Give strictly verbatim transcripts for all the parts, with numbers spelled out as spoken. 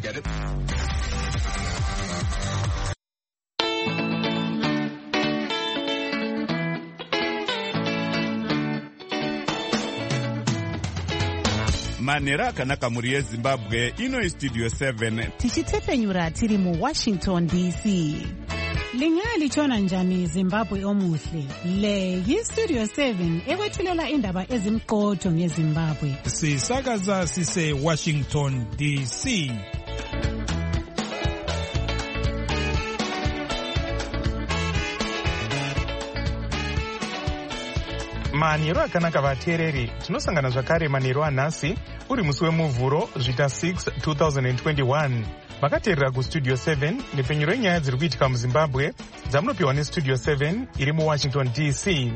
get it. Manera akanaka muri yeZimbabwe ino studio seven tichitefenyura tiri mu Washington D C. Lingali chona njani Zimbabwe omuhle. Le yi Studio seven ekwethulela indaba ezimqotho ngeZimbabwe. Sisakaza sise Washington D C. Maniro akanaka vateereri, tinosangana zvakare maniro anhasi uri musi wemuvhuro zvita six twenty twenty-one. Makateerera kustudio seven nepfenyuro yenyaya dziri kuitika muZimbabwe dzamunopiwa nestudio seven iri muWashington D C.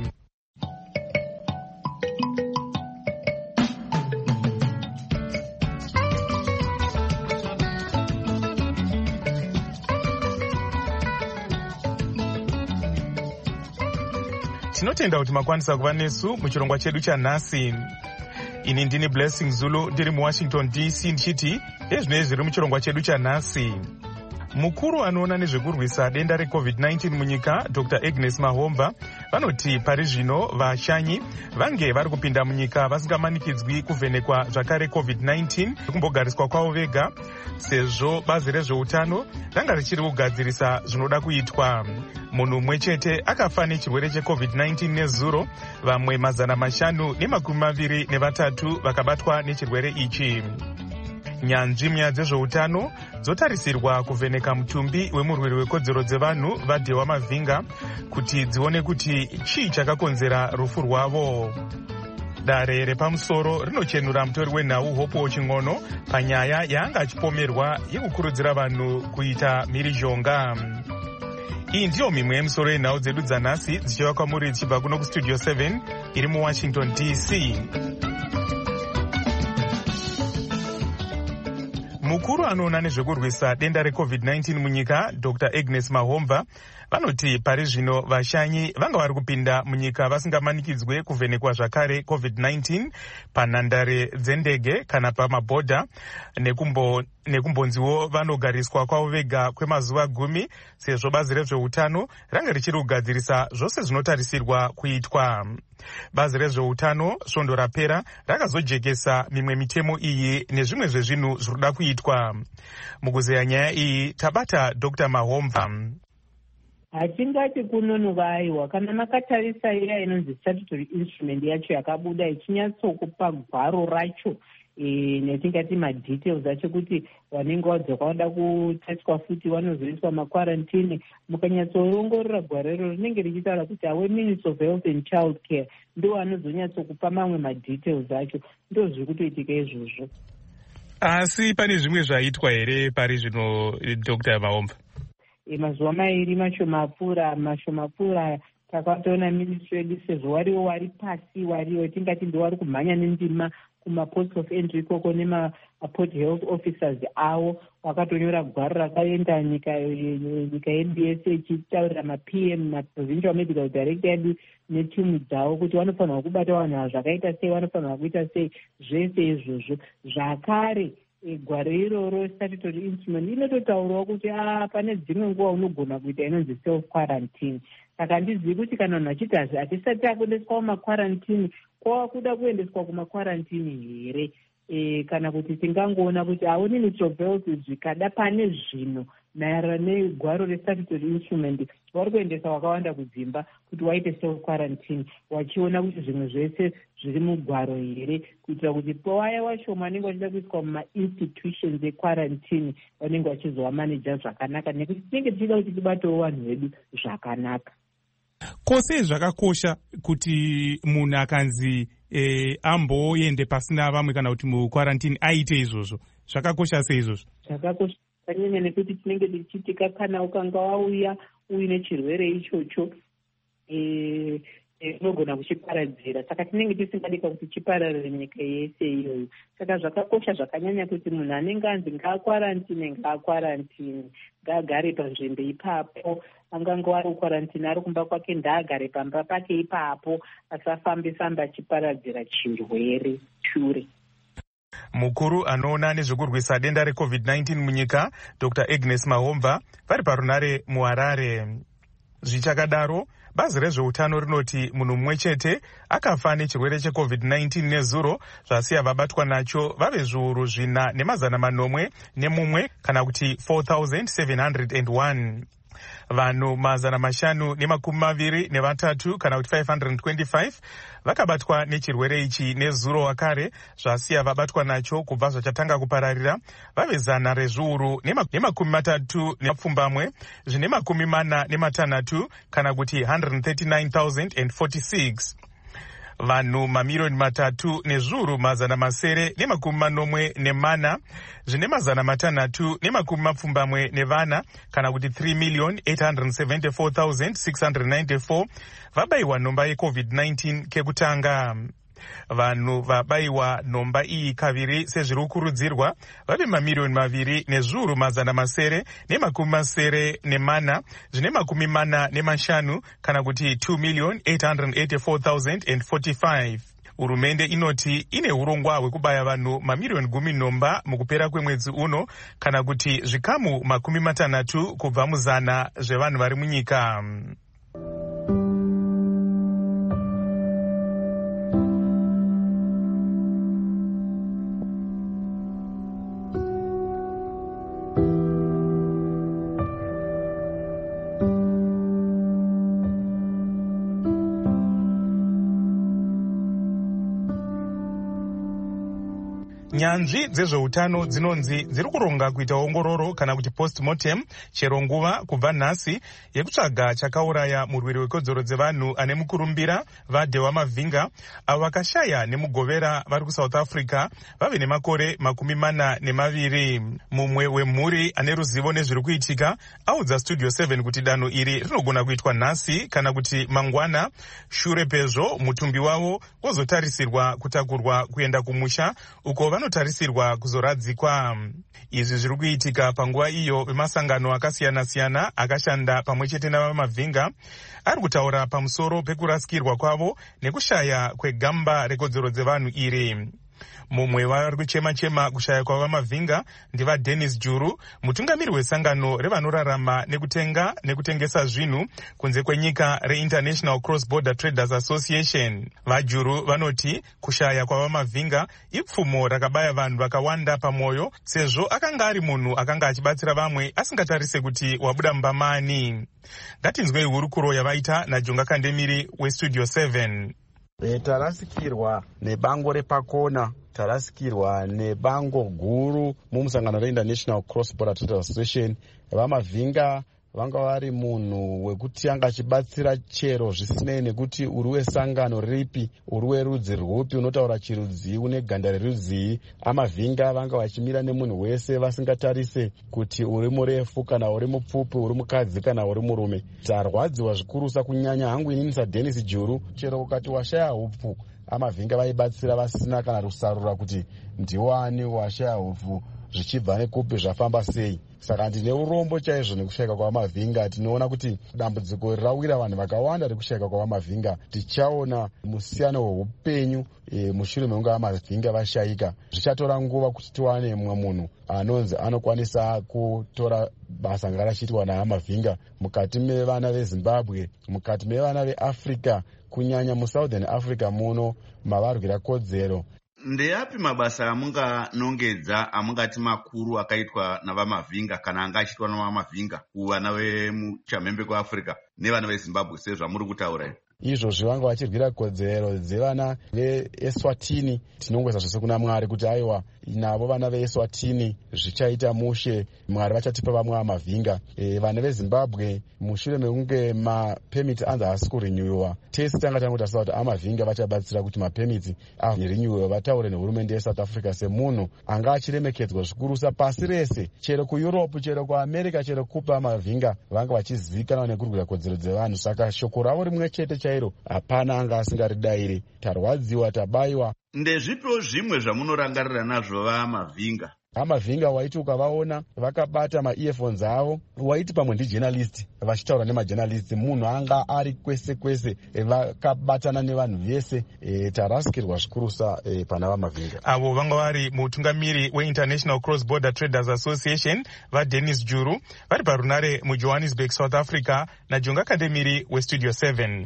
Tinotenda kuti makwanisa kuva nesu muchirongwa chedu chanhasi. Ini ndini Blessing Zulu ndiri muWashington D C ndichiti ezvinei zviri muchirongwa chedu chanhasi. Mukuru anoona nezvekurwisa denda recovid nineteen munyika Doctor Agnes Mahomba vanoti pari zvino vashanyi vange vari kupinda munyika vasingamanikidzwi kuvhenekwa zvakare covid nineteen kumbogariswa kwavo vega sezvo bazi rezveutano ranga richiri kugadzirisa zvinoda kuitwa. Munhu mumwe chete akafa nechirwere checovid nineteen nezuro, vamwe mazana mashanu nemakumi maviri nevatatu vakabatwa nechirwere ichi. Nyanzvi munyaya dzezveutano dzotarisirwa kuvheneka mutumbi wemurwiri wekodzero dzevanhu vaDhewa Mavhinga kuti dzione kuti chii chakakonzera rufu rwavo. Dare repamusoro rinochenura mutori wenhau Hope Ching'ono panyaya yaanga achipomerwa yekukurudzira vanhu kuita mhirizhonga. Iyi ndiyo mimwe yemisoro yenhau dzedu dzanhasi dzichiva kwamuri dzichibva kuno kustudio seven iri muWashington D C. Mukuru anoona nezvekurwisa denda recovid nineteen munyika Doctor Agnes Mahomba vanoti pari zvino vashanyi vanga vari kupinda munyika vasingamanikidzwe kuvhenekwa zvakare covid nineteen panhandare dzendege kana pamabhodha, nekumbo nekumbonziwo vanogariswa kwavo vega kwemazuva gumi sezvo bazi rezveutano ranga richiri kugadzirisa zvose zvinotarisirwa kuitwa. Bazi rezveutano svondo rapera rakazojekesa mimwe mitemo iyi nezvimwe zvezvinhu zvirikuda kuitwa. Mukuzeya nyaya iyi tabata Doctor Mahomba. Hatingati kunonovaiwa kana makatarisa iya inonzi statutory instrument yacho yakabuda ichinyatsokupa gwaro racho e, netingati madetails acho kuti vanenge vadzoka vanoda kutatiswa futi vanozoiswa makwarantini. Mukanyatsoongorora gwaro iro rinenge richitaura kuti awe Minister of Health and Child Care ndo anozonyatsokupa mamwe madetails acho. Ndo zviri kutoitika izvozvo. Asi pane zvimwe zvaitwa here pari zvino Doctor Mahomba? E, mazuva mairi mashomapfuura mashomapfuura takatoona ministry yedu sezvo wariwo wari pasi wariwo tingati ndo wari kumhanya nendima kumapost of entry ikoko nemaport health officers avo wakatonyora gwaro rakaenda nyika nyika yedu yese ichitaurira map m maprovincial medical director yedu netimu dzavo kuti vanofanirwa kubata vanhu ava zvakaita sei, vanofanirwa kuita sei, zvese izvozvo. Zvakare gwaro iroro statutory instrument inototaurawo kuti ah pane dzimwe nguva unogona kuita inonzi self quarantine. Saka ndizivi kuti kana vanhu vachiti hatisati akuendeswa kumakwarantini kwava kuda kuendeswa kumakwarantini here, e, kana kuti tingangoona kuti aoni Ministry of Health zvikada pane zvino maererano negwaro restatutory instrument vari kuendesa wakawanda kudzimba kuti waite self quarantine wachiona kuti zvimwe zvese zviri mugwaro here, kuitira kuti waya washoma vanenge vachida kuiswa mumainstitutions equarantine vanenge vachizovamaneja zvakanaka, nekuti tinenge tichida kuti tibatewo vanhu vedu zvakanaka. Kose zvakakosha kuti munhu akanzi eh, amboende pasina vamwe kana kuti mukwarantini aite izvozvo. Zvakakosha sei izvozvo? Zvakakosha kanyanya nekuti tinenge tichitika kana ukanga wauya uine chirwere ichocho eh inogona kuchiparadzira, saka tinenge tisingadika kuti chipararire nyika yese iyoyo. Saka zvakakosha zvakanyanya kuti munhu anenge anzi ngaakwarantine ngaakwarantine ngaagare panzvimbo ipapo, anganga wari kukwarantine ari kumba kwake ndaagare pamba pake ipapo, asafambe famba achiparadzira chirwere shure. Mukuru anoona nezvekurwisa denda recovid nineteen munyika Doctor Agnes Mahomva vari parunare muHarare. Zvichakadaro, bazi rezveutano rinoti munhu mumwe chete akafa nechirwere checovid nineteen nezuro, zvasiya vabatwa nacho vave zviuru zvina nemazana manomwe nemumwe kana kuti four thousand seven hundred one. Vanhu mazana mashanu nemakumi maviri nevatatu kana kuti five hundred twenty-five vakabatwa nechirwere ichi nezuro wakare, zvasiya vabatwa nacho kubva zvachatanga kupararira vave zana rezviuru nemakumi matatu nemapfumbamwe zvine makumi mana nematanhatu kana kuti one hundred thirty-nine thousand forty-six. Vanhu mamiriyoni matatu nezviuru mazana masere nemakumi manomwe nemana zvine mazana matanhatu nemakumi mapfumbamwe nevana kana kuti three million eight hundred seventy-four thousand six hundred ninety-four vabayiwa nhomba yecovid nineteen kekutanga. Vanhu vabayiwa nhomba iyi kaviri sezviri kukurudzirwa vave mamiriyoni maviri nezviuru mazana masere nemakumi masere nemana zvine makumi mana nemashanu kana kuti two million eight hundred eighty-four thousand forty-five. Hurumende inoti ine urongwa hwekubaya vanhu mamiriyoni gumi nhomba mukupera kwemwedzi uno kana kuti zvikamu makumi matanhatu kubva muzana zvevanhu vari munyika. Nyanzvi dzezveutano dzinonzi dziri kuronga kuita ongororo kana kuti postmortem chero nguva kubva nhasi yekutsvaga chakauraya murwiri wekodzero dzevanhu ane mukurumbira vaDhewa Mavhinga avo vakashaya nemugovera vari kuSouth Africa vave nemakore makumi mana nemaviri. Mumwe wemhuri ane ruzivo nezviri kuitika audza Studio seven kuti danho iri rinogona kuitwa nhasi kana kuti mangwana, shure pezvo mutumbi wavo wozotarisirwa kutakurwa kuenda kumusha uko vanotarisirwa kuzoradzikwa. Izvi zviri kuitika panguva iyo vemasangano akasiyana-siyana akashanda pamwe chete navaMavhinga ari kutaura pamusoro pekurasikirwa kwavo nekushaya kwegamba rekodzero dzevanhu iri. Mumwe vari kuchema-chema kushaya kwavaMavhinga ndiva Dennis Juru, mutungamiri wesangano revanorarama nekutenga nekutengesa zvinhu kunze kwenyika reInternational Cross Border Traders Association. VaJuru vanoti kushaya kwavaMavhinga ipfumo rakabaya vanhu vakawanda pamwoyo sezvo akanga ari munhu akanga achibatsira vamwe asingatarise kuti wabuda mbamani. Ngatinzwei hurukuro yavaita naJonga Kandemiri weStudio seven. E, tarasikirwa nebango repakona, tarasikirwa nebango guru mumusangano reInternational Cross Border Traders Association. VaMavhinga vanga vari munhu wekuti anga achibatsira chero zvisinei nekuti uri wesangano ripi, uri werudzi rwupi, unotaura chirudzi, une ganda rerudzi. AMavhinga vanga vachimira nemunhu wese vasingatarise kuti uri murefu kana uri mupfupi, uri mukadzi kana uri murume. Tarwadziwa zvikurusa kunyanya hangu inini saDennis Juru, chero ukati washaya upfu AMavhinga vaibatsira vasina kana rusarura kuti ndiwani washaya upfu zvichibva nekupi zvafamba sei. Saka ndine urombo chaizvo nekushayika kwavaMavhinga. Tinoona kuti dambudziko rawira vanhu vakawanda rekushayika kwavaMavhinga. Tichaona musiyano weupenyu e, mushure mekunge vaMavhinga vashayika. Zvichatora nguva kuti tiwane mumwe munhu anonzi anokwanisa kutora basa ranga rachiitwa naVaMavhinga mukati mevana veZimbabwe, mukati mevana veAfrica, kunyanya muSouthern Africa muno mavarwira kodzero. Ndeyapi mabasa amunganongedza amungati makuru akaitwa navaMavhinga kana anga achiitwa navaMavhinga kuvana vemuchamhembe kweAfrica nevana veZimbabwe sezvamuri kutaura? Izvozvo vanga vachirwira kodzero dzevana veEswatini. Tinongweza zvose kuna Mwari kuti aiwa navo vana veEswatini zvichaita mushe, Mwari vachatipa vamwe vaMavhinga. E, vana veZimbabwe mushure mekunge mapemiti anza asi kurinyuiwa, tese tanga tangu taziva kuti AMavhinga vachabatsira kuti mapemiti arinyuiwa, vataure nehurumende yeSouth Africa semunhu anga achiremekedzwa zvikurusa pasi rese, chero kuEurope, chero kuAmerica, chero kupa AMavhinga vanga vachizivikanwa nekurwira kodzero dzevanhu. Saka shoko ravo rimwe chete chairo hapana anga asingaridairi. Tarwadziwa, tabayiwa. Ndezvipo zvimwe zvamunorangarira nazvo vaMavhinga Vamavhinga waiti ukavaona vakabata ma-earphones avo waiti pamwe ndijournalist vachitaura nemajournalist, munhu anga ari kwese kwese vakabatana nevanhu vese. E, tarasikirwa zvikurusa e, pana Vamavhinga. Avo vanga vari mutungamiri weInternational Cross Border Traders Association vaDennis Juru vari parunare muJohannesburg, South Africa, naJonga Kandemiri weStudio seven.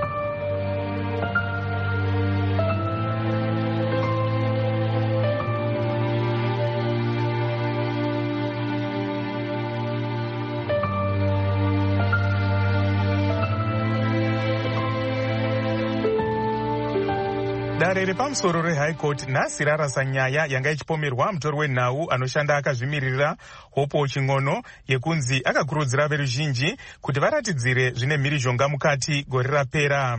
Dare repamusoro reHigh Court nhasi rarasa nyaya yanga ichipomerwa mutori wenhau anoshanda akazvimirira Hopo Ching'ono yekunzi akakurudzira veruzhinji kuti varatidzire zvine mhirizhonga mukati gore rapera.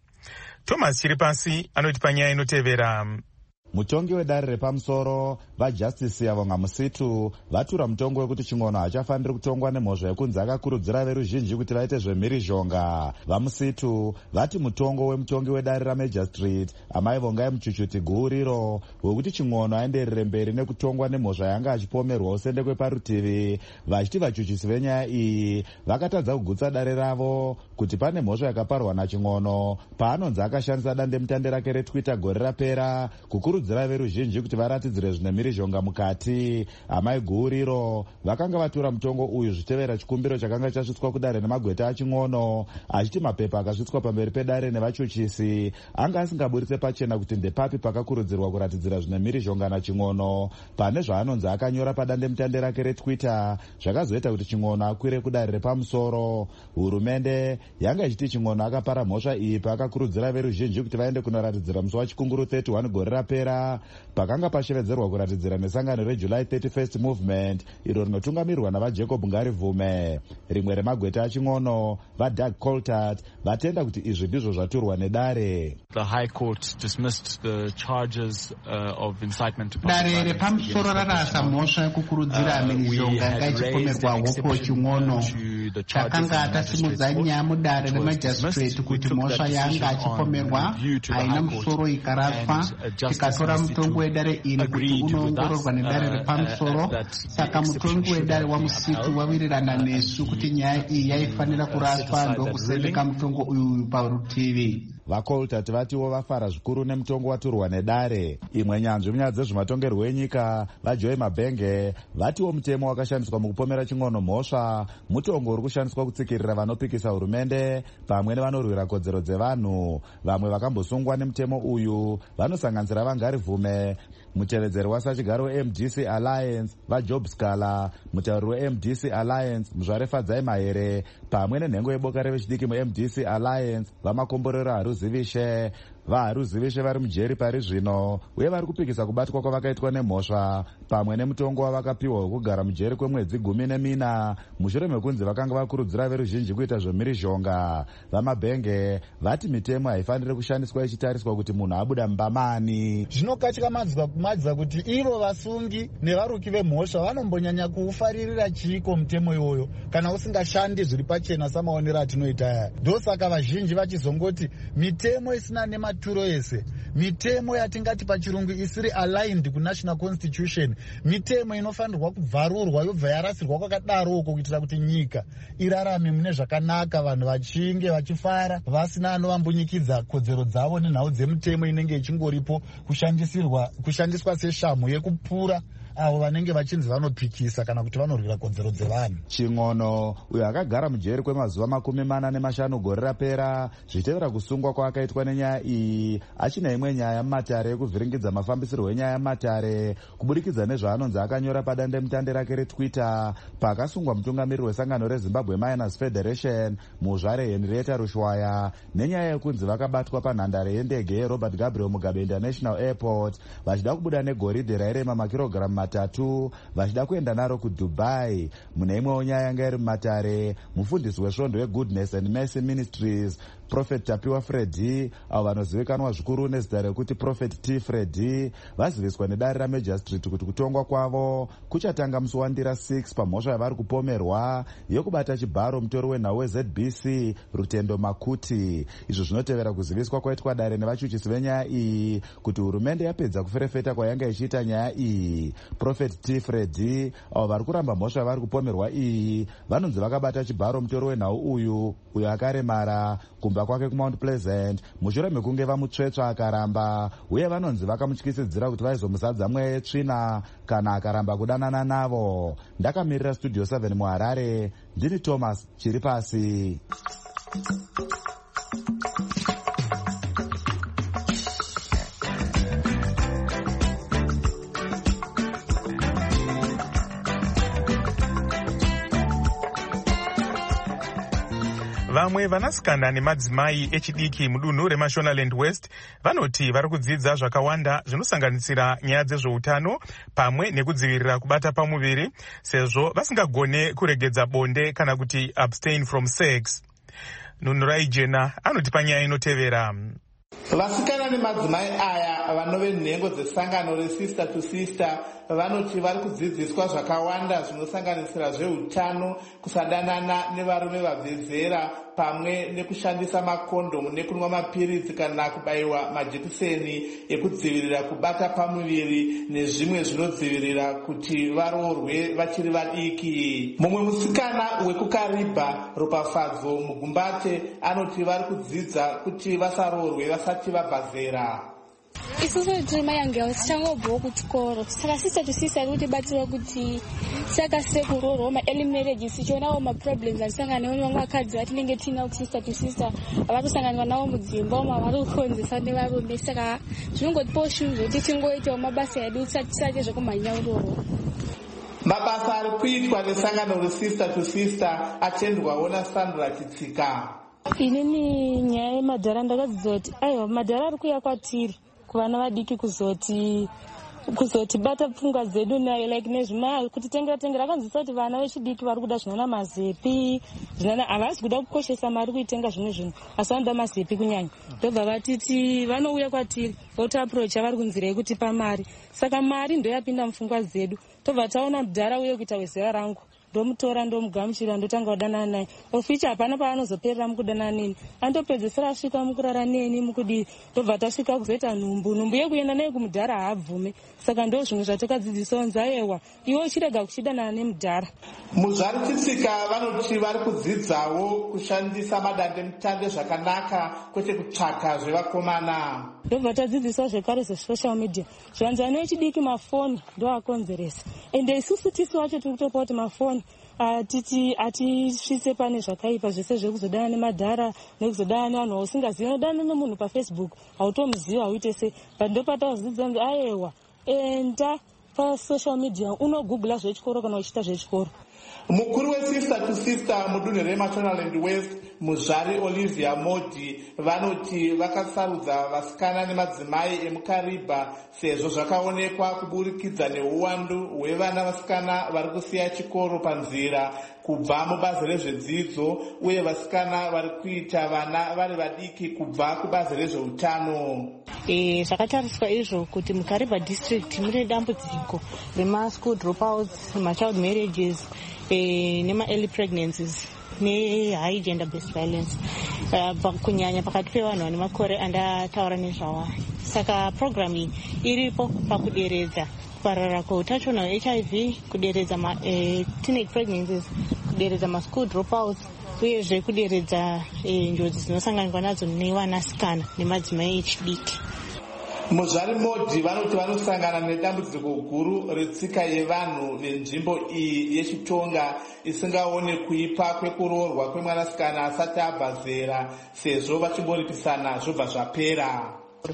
Thomas Chiripasi anoti panyaya inotevera. Mutongi wedare repamusoro vaJustice Yavonga Musitu vatura mutongo wekuti Ching'ono hachafaniri kutongwa nemhosva yekunzi akakurudzira veruzhinji kuti vaite zvemhirizhonga. VaMusitu vati mutongo wemutongi wedare raMajistrate Amai Vongai Muchuchuti guuriro wekuti Ching'ono aenderere mberi nekutongwa nemhosva yanga achipomerwa usendekwe parutivi, vachiti vachuchisi venyaya iyi vakatadza kugutsa dare ravo kuti pane mhosva yakaparwa naChing'ono paanonzi akashandisa dandemutande rake reTwitter gore rapera kukuru kukurudzira veruzhinji kuti varatidzire zvine mhirizhonga mukati. Amai guuriro vakanga vatura mutongo uyu zvitevera chikumbiro chakanga chasvitswa kudare nemagweta aChing'ono, achiti mapepa akasvitswa pamberi pedare nevachuchisi anga asingaburitse pachena kuti ndepapi pakakurudzirwa kuratidzira zvine mhirizhonga naChing'ono pane zvaanonzi akanyora padandemutande rake reTwitter zvakazoita kuti Ching'ono akwire kudare repamusoro. Hurumende yanga ichiti Ching'ono akapara mhosva iyi paakakurudzira veruzhinji kuti vaende kunoratidzira musi wachikunguru thirty one gore rapera pakanga pashevedzerwa kuratidzira nesangano reJuly thirty-first Movement iro rinotungamirirwa navaJacob Ngarivume. Rimwe remagweta aChing'ono vaDoug Coltart vatenda kuti izvi ndizvo zvaturwa nedare. The High Court dismissed the charges uh, of incitement to dare repamusoro rarasa mhosva yekukurudzira mhirizhonga yanga ichipomerwa Hopo Ching'ono. Takanga tasimudza nyaya mudare remajistrate kuti mhosva yanga achipomerwa haina musoro ikaraswa, tikatora mutongo wedare iri kuti unoongororwa nedare repamusoro. Saka mutongo wedare waMusitu wawirirana nesu kuti nyaya iyi yaifanira kuraswa ndokusendeka mutongo uyu parutivi. VaColtart vatiwo vafara zvikuru nemutongo waturwa nedare. Imwe nyanzvi munyaya dzezvematongerwo enyika vaJoy Mabhenge vatiwo mutemo wakashandiswa mukupomera Ching'ono mhosva mutongo uri kushandiswa kutsikirira vanopikisa hurumende pamwe nevanorwira kodzero dzevanhu. Vamwe vakambosungwa nemutemo uyu vanosanganisira vaNgarivume, mutevedzeri wasachigaro weM D C Alliance vaJob Scala, mutauri weM D C Alliance Muzvarefadzai Mahere pamwe nenhengo yeboka revechidiki muM D C Alliance vamakomborero Haruzivishe. vaHaruzivishe vari mujeri pari zvino uye vari kupikisa kubatwa kwavakaitwa nemhosva pamwe nemutongo wavakapiwa wekugara mujeri kwemwedzi gumi nemina mushure mekunzi vakanga vakurudzira veruzhinji kuita zvemhirizhonga. VaMabhenge vati mitemo haifaniri kushandiswa ichitariswa kuti munhu abuda mbamani. Zvinokatya madza kuti ivo vasungi nevaruki vemhosva vanombonyanya kuufaririra chiko mutemo iwoyo kana usingashandi zviri pachena samaonero atinoita aya. Ndosaka vazhinji vachizongoti mitemo isina nema maturo ese, mitemo yatingati pachirungu isiri aligned kunational constitution, mitemo inofanirwa kubvarurwa yobva yarasirwa kwakadaro uko kuitira kuti nyika irarame mune zvakanaka, vanhu vachinge vachifara vasina anovambunyikidza kodzero dzavo nenhau dzemitemo inenge ichingoripo kushandisirwa kushandiswa seshamhu yekupura avo vanenge vachinzi vanopikisa kana kuti vanorwira kodzero dzevanhu. Ching'ono uyo akagara mujeri kwemazuva makumi mana nemashanu gore rapera zvitevera kusungwa kwaakaitwa nenyaya iyi achina imwe nyaya mumatare yekuvhiringidza mafambisirwo enyaya mumatare kubudikidza nezvaanonzi akanyora padandemutande rake reTwitter pakasungwa mutungamiriri wesangano reZimbabwe Miners Federation muzvare Henrietta Rushwaya nenyaya yekunzi vakabatwa panhandare yendege yeRobert Gabriel Mugabe International Airport vachida kubuda negoridhe rairema makirogiramu matatu vachida kuenda naro kuDubai. Mune imwewo nyaya yanga iri mumatare mufundisi wesvondo weGoodness and Mercy Ministries Prophet Tapiwa Freddy avo vanozivikanwa zvikuru nezita rekuti Prophet T Freddy vaziviswa nedare raMajistrate kuti kutongwa kwavo kuchatanga musi wandira six pamhosva yavari kupomerwa yokubata chibharo mutori wenhau weZ B C Rutendo Makuti. Izvo zvinotevera kuziviswa kwaitwa dare nevachuchisi venyaya iyi kuti hurumende yapedza kuferefeta kwayanga ichiita nyaya iyi. Prophet T Freddy avo vari kuramba mhosva yavari kupomerwa iyi vanonzi vakabata chibharo mutori wenhau uyu uyo akaremara kumba kwake kuMount Pleasant mushure mekunge vamutsvetsva akaramba, uye vanonzi vakamutyisidzira kuti vaizomuzadza mweya yetsvina kana akaramba kudanana navo. Ndakamirira Studio seven muHarare, ndini Thomas Chiripasi. Vamwe vanasikana nemadzimai echidiki mudunhu reMashonaland West vanoti vari kudzidza zvakawanda zvinosanganisira nyaya dzezveutano pamwe nekudzivirira kubata pamuviri sezvo vasingagone kuregedza bonde kana kuti abstain from sex. Nunurai Jena anotipa nyaya inotevera. Vasikana nemadzimai aya vanove nhengo dzesangano reSister to Sister vanoti vari kudzidziswa zvakawanda zvinosanganisira zveutano, kusadanana nevarume vabvezera pamwe nekushandisa makondomu nekunwa mapiritsi kana kubayiwa majekiseni ekudzivirira kubata pamuviri nezvimwe zvinodzivirira kuti varoorwe vachiri vadiki. Mumwe musikana wekuKaribha Ropafadzo Mugumbate anoti vari kudzidza kuti vasaroorwe vasati vabva zera. Isusu tiri mayange tichangobvawo kuchikoro saka Sister to Sister irikutibatsira kuti tisakasire kuroorwa ma-early marriages tichionawo maproblems atisangana nawo nevamwe vakadzi vatinenge tiinawo kuSister to Sister avari kusanganwa nawo mudzimba umo vari kukonzesa nevarume, saka zvinongotipawo shungu zvekuti tingoitawo mabasa edu tisati zvekumhanya uroorwa. Mabasa ari kuitwa nesangano reSister to Sister atendwawo naSandra Chitsika. Inini nyaya yemadhara ndakadzidza kuti aiwa madhara ari kuuya kwatiri kuvana vadiki kuzoti kuzoti bata pfungwa dzedu naye like nezvimaya kuti tengera tengera akanzisa kuti vana vechidiki vari kuda zvinona mazepi zvinona havasi kuda kukoshesa mari kuitenga zvimwe zvinhu asi vanoda mazepi kunyanya ndobva vatiti vanouya kwatiri voti aprocha vari kunzira yekutipa mari, saka mari ndoyapinda mupfungwa dzedu tobva taona mudhara uye kuita wezera rangu ndomutora ndomugamuchira ndotanga kudanana naye oficha hapana paanozoperera mukudanana neni andopedzesera asvika mukurara neni mukudii tobva tasvika kuzoita nhumbu nhumbu yekuenda naye kumudhara haabvume, saka ndo zvimwe zvatakadzidziswa nzayewa iwe uchirega kuchidanana nemudhara. Muzvari Chitsika vanoti vari kudzidzawo kushandisa madandemutande zvakanaka kwete kutsvaka zvevakomana. Ndobva tadzidziswa zvekare zesocial media zvanzano yechidiki mafoni ndo akonzeresa ende isusu tisi wacho tiri kutopa kuti mafoni atiti atisvitse pane zvakaipa zvese zvekuzodana nemadhara nekuzodana nevanhu vausingazivi. Unodana nemunhu paFacebook hautomuzivi hauite sei, but ndopatazodzidza kuti ayewa enda pasocial media unogoogla zvechikoro kana uchiita zvechikoro. Mukuru weSister to Sister mudunhu reMashonaland West Muzvari Olivia Modi vanoti vakasarudza vasikana nemadzimai emuKaribha sezvo zvakaonekwa kuburikidza neuwandu hwevana vasikana vari kusiya chikoro panzira kubva mubazi rezvedzidzo uye vasikana vari kuita vana vari vadiki kubva kubazi rezveutano. E, zvakatariswa izvo kuti muKaribha district mune dambudziko remaschool dropouts, machild marriages, e, nema-early pregnancies ne-high gender based violence uh, kunyanya pakati pevanhu vane makore andataura nezvawo. Saka program iyi iripo pakuderedza kuparara kweutachiona hwe-H I V, kuderedza uh, teenage pregnancies, kuderedza maschool dropouts uyezve kuderedza uh, njodzi dzinosanganwa nadzo nevanasikana nemadzimai echidiki. Muzvari Modi vanoti vanosangana nedambudziko guru retsika yevanhu nenzvimbo iyi yechitonga isingaone kuipa kwekuroorwa kwemwanasikana asati abva zera sezvo vachimboripisana zvobva zvapera.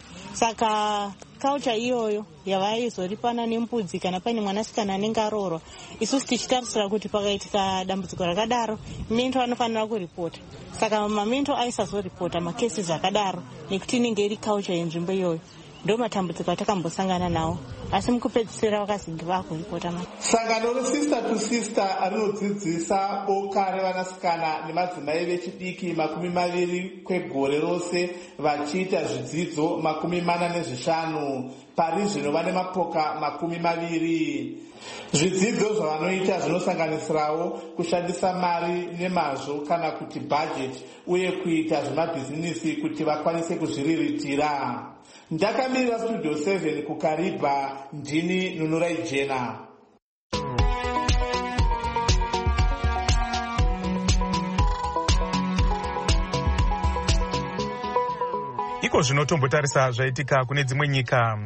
Saka culture iyoyo yavaizoripana nembudzi kana paine mwanasikana anenge aroorwa, isusu tichitarisira kuti pakaitika dambudziko rakadaro mento anofanira kuripota. Saka mamento aisazoripota macases akadaro nekuti inenge iri culture yenzvimbo iyoyo. ndo matambudziko atakambosangana nawo asi mukupedzisira vakazi vakuripota. Sangano resister to sister rinodzidzisa boka revanasikana nemadzimai vechidiki makumi maviri kwegore rose vachiita zvidzidzo makumi mana nezvishanu. Pari zvino vane mapoka makumi maviri. Zvidzidzo zvavanoita zvinosanganisirawo kushandisa mari nemazvo kana kuti budget uye kuita zvemabhizinisi kuti vakwanise kuzviriritira. Ndakamirira Studio seven kukariba, ndini Nunurai Jena. Iko zvinotombotarisa zvaitika kune dzimwe nyika.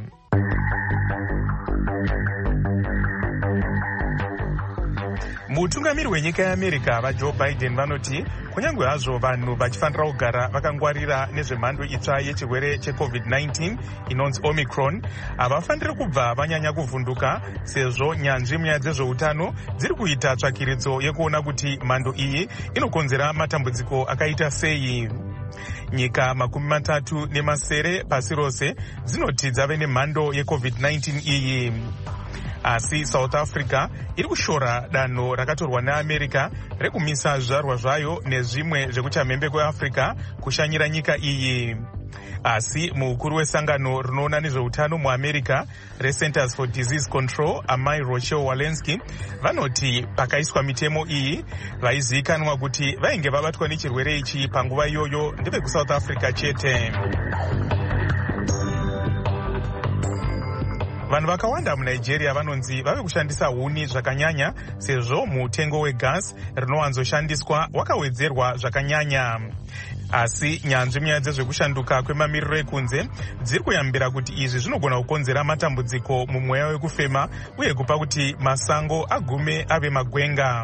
Mutungamiri wenyika yeAmerica vaJoe Biden vanoti kunyange hazvo vanhu vachifanira kugara vakangwarira nezvemhando itsva yechirwere checovid nineteen inonzi Omicron, havafaniri kubva vanyanya kuvhunduka sezvo nyanzvi munyaya dzezveutano dziri kuita tsvakiridzo yekuona kuti mhando iyi inokonzera matambudziko akaita sei. Nyika makumi matatu nemasere pasi rose dzinoti dzave nemhando yecovid nineteen iyi. Asi South Africa iri kushora danho rakatorwa neAmerica rekumisa zvizvarwa zvayo nezvimwe zvekuchamhembe kweAfrica kushanyira nyika iyi. Asi mukuru wesangano rinoona nezveutano muAmerica reCenters for Disease Control, Amai Rochelle Walensky, vanoti pakaiswa mitemo iyi vaizivikanwa kuti vainge vabatwa nechirwere ichi panguva iyoyo ndevekuSouth Africa chete. Vanhu vakawanda muNigeria vanonzi vave kushandisa huni zvakanyanya sezvo mutengo wegas rinowanzoshandiswa wakawedzerwa zvakanyanya. Asi nyanzvi munyaya dzezvekushanduka kwemamiriro ekunze dziri kuyambira kuti izvi zvinogona kukonzera matambudziko mumweya wekufema uye kupa kuti masango agume ave magwenga.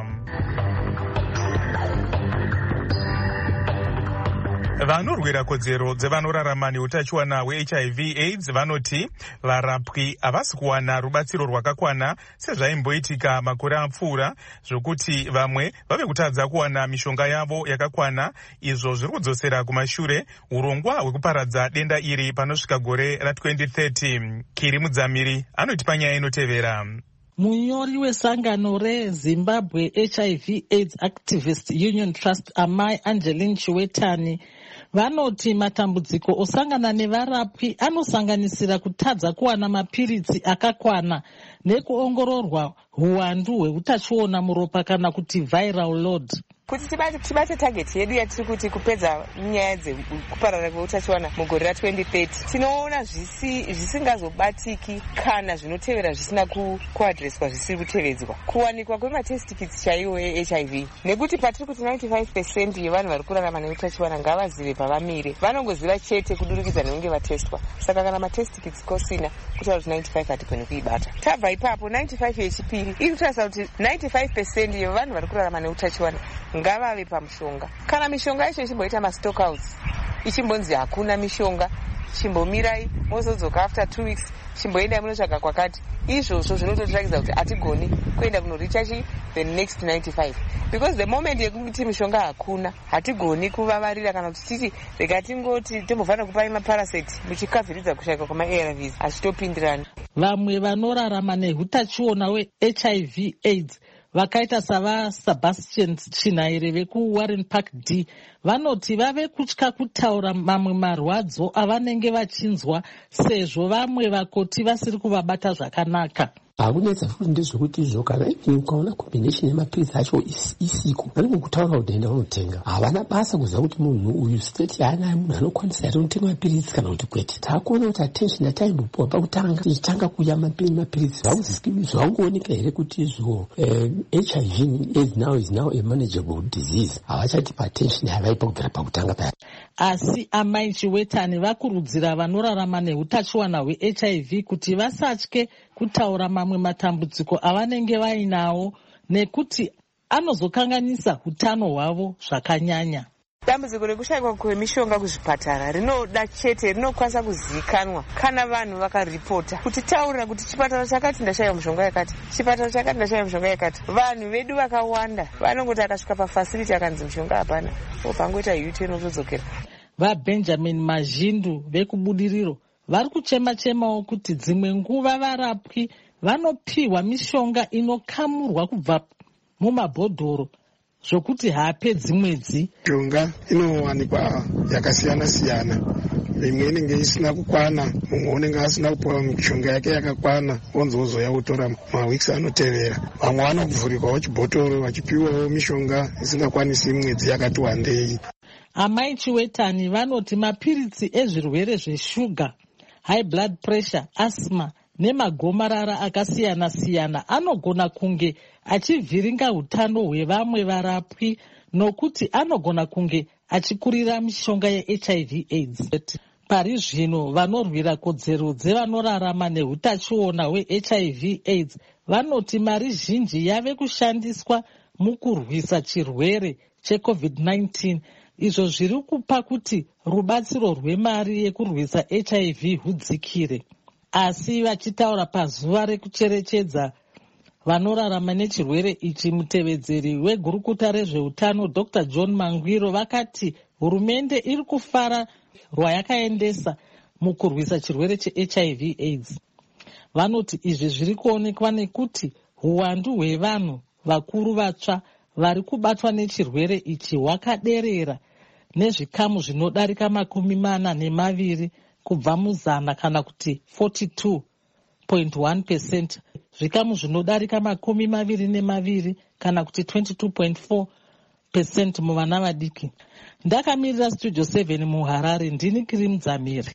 Vanorwira kodzero dzevanorarama neutachiwana hweH I V AIDS vanoti varapwi havasi kuwana rubatsiro rwakakwana sezvaimboitika makore apfuura, zvokuti vamwe vave kutadza kuwana mishonga yavo yakakwana. Izvo zviri kudzosera kumashure urongwa hwekuparadza denda iri panosvika gore ratwenty thirty. Kiri Mudzamiri anoti panyaya inotevera. Munyori wesangano reZimbabwe H I V AIDS Activist Union Trust, Amai Angeline Chiwetani, vanoti matambudziko osangana nevarapwi anosanganisira kutadza kuwana mapiritsi akakwana nekuongororwa huwandu hweutachiona muropa kana kuti viral load. Kuti tibate tibate target yedu yatiri kuti kupedza nyaya dzekuparara kweutachiwana mugore ratwenty thirty, tinoona zvisi zvisingazobatiki kana zvinotevera zvisina kuadreswa zvisiri kutevedzwa. Kuwanikwa kwematest kits chaiwo eH I V, nekuti patiri kuti ninety-five percent yevanhu vari kurarama neutachiwana ngavazive pavamire, vanongoziva chete kudurikidza nekunge vatestwa. Saka kana matest kits kosina kutaura kuti ninety-five hatigoni kuibata. Tabva ipapo ninety-five yechipiri iri kutarisa kuti ninety-five percent yevanhu vari kurarama neutachiwana ngavave pamushonga. Kana mishonga yacho ichimboita mastockouts, ichimbonzi hakuna mishonga, chimbomirai mozodzoka after two weeks, chimboenda munotsvaga kwakati, izvozvo zvinototirakidza kuti hatigoni kuenda kunoricha chi the next ninety-five, because the moment yekuti mishonga hakuna hatigoni kuvavarira kana kuti titi rega tingoti tombofanira kupai maparasite muchikavhiridza kushaika kwama-A R Vs, hazvitopindirani. Vamwe vanorarama nehutachiona hweH I V AIDS vakaita savaSebastian Chinaire vekuWarren Park D vanoti vave kutya kutaura mamwe marwadzo avanenge vachinzwa sezvo vamwe vakoti vasiri kuvabata zvakanaka. Hakunetsa futi ndezvekuti izvo kana ipini ukaona combination yemapiritsi acho isiku vanongokutaura kudenda unotenga. Havana basa kuziva kuti munhu uyu state yaanayo munhu anokwanisa here kunotenga mapiritsi kana kuti kwete. Taakuona kuti attention yataimbopiwa pakutanga tichitanga kuya mapiritsi zvaungooneka here kuti izvo H I V AIDS now is now a manageable disease. Havachatipa attention yavaipa kubvira pakutanga paya. Asi Amai Chiwetani vakurudzira vanorarama neutachiwana hweH I V kuti vasatye kutaura mamwe matambudziko avanenge vainawo nekuti anozokanganisa utano hwavo zvakanyanya. Dambudziko rekushayikwa kwemishonga kuzvipatara rinoda chete rinokwanisa kuzivikanwa kana vanhu vakaripota kuti taurira kuti chipatara chakati ndashaya mishonga yakati, chipatara chakati ndashaya mishonga yakati. Vanhu vedu vakawanda vanongoti akasvika pafacility akanzi mishonga hapana, opangoita yuti inotodzokera. VaBenjamin Mazhindu vekubudiriro vari kuchema-chemawo kuti dzimwe nguva varapwi vanopiwa mishonga inokamurwa kubva mumabhodhoro zvokuti haapedzi mwedzi. Mishonga inowanikwa yakasiyana-siyana. Imwe inenge isina kukwana, mumwe unenge asina kupiwa mishonga yake yakakwana, onzozoya kutora mawikisi anotevera. Vamwe vanokuvhurikwawo chibhotoro vachipiwawo mishonga isingakwanisi mwedzi yakati wandei. Amai Chiwetani vanoti mapiritsi ezvirwere zveshuga, high blood pressure, asthma nemagomarara akasiyana-siyana anogona kunge achivhiringa utano hwevamwe varapwi nokuti anogona kunge achikurira mishonga yeH I V AIDS. Pari zvino vanorwira kodzero dzevanorarama neutachiona hweH I V AIDS vanoti mari zhinji yave kushandiswa mukurwisa chirwere checovid nineteen, izvo zviri kupa kuti rubatsiro rwemari yekurwisa H I V hudzikire. Asi vachitaura pazuva rekucherechedza vanorarama nechirwere ichi, mutevedzeri wegurukuta rezveutano Doctor John Mangwiro vakati hurumende iri kufara rwayakaendesa mukurwisa chirwere cheH I V AIDS. Vanoti izvi zviri kuonekwa nekuti huwandu hwevanhu vakuru vatsva vari kubatwa nechirwere ichi hwakaderera nezvikamu zvinodarika makumi mana nemaviri kubva muzana kana kuti forty-two point one percent, zvikamu zvinodarika makumi maviri nemaviri kana kuti twenty-two point four percent muvana vadiki. Ndakamirira Studio seven muHarare, ndini Kirimu Dzamiri.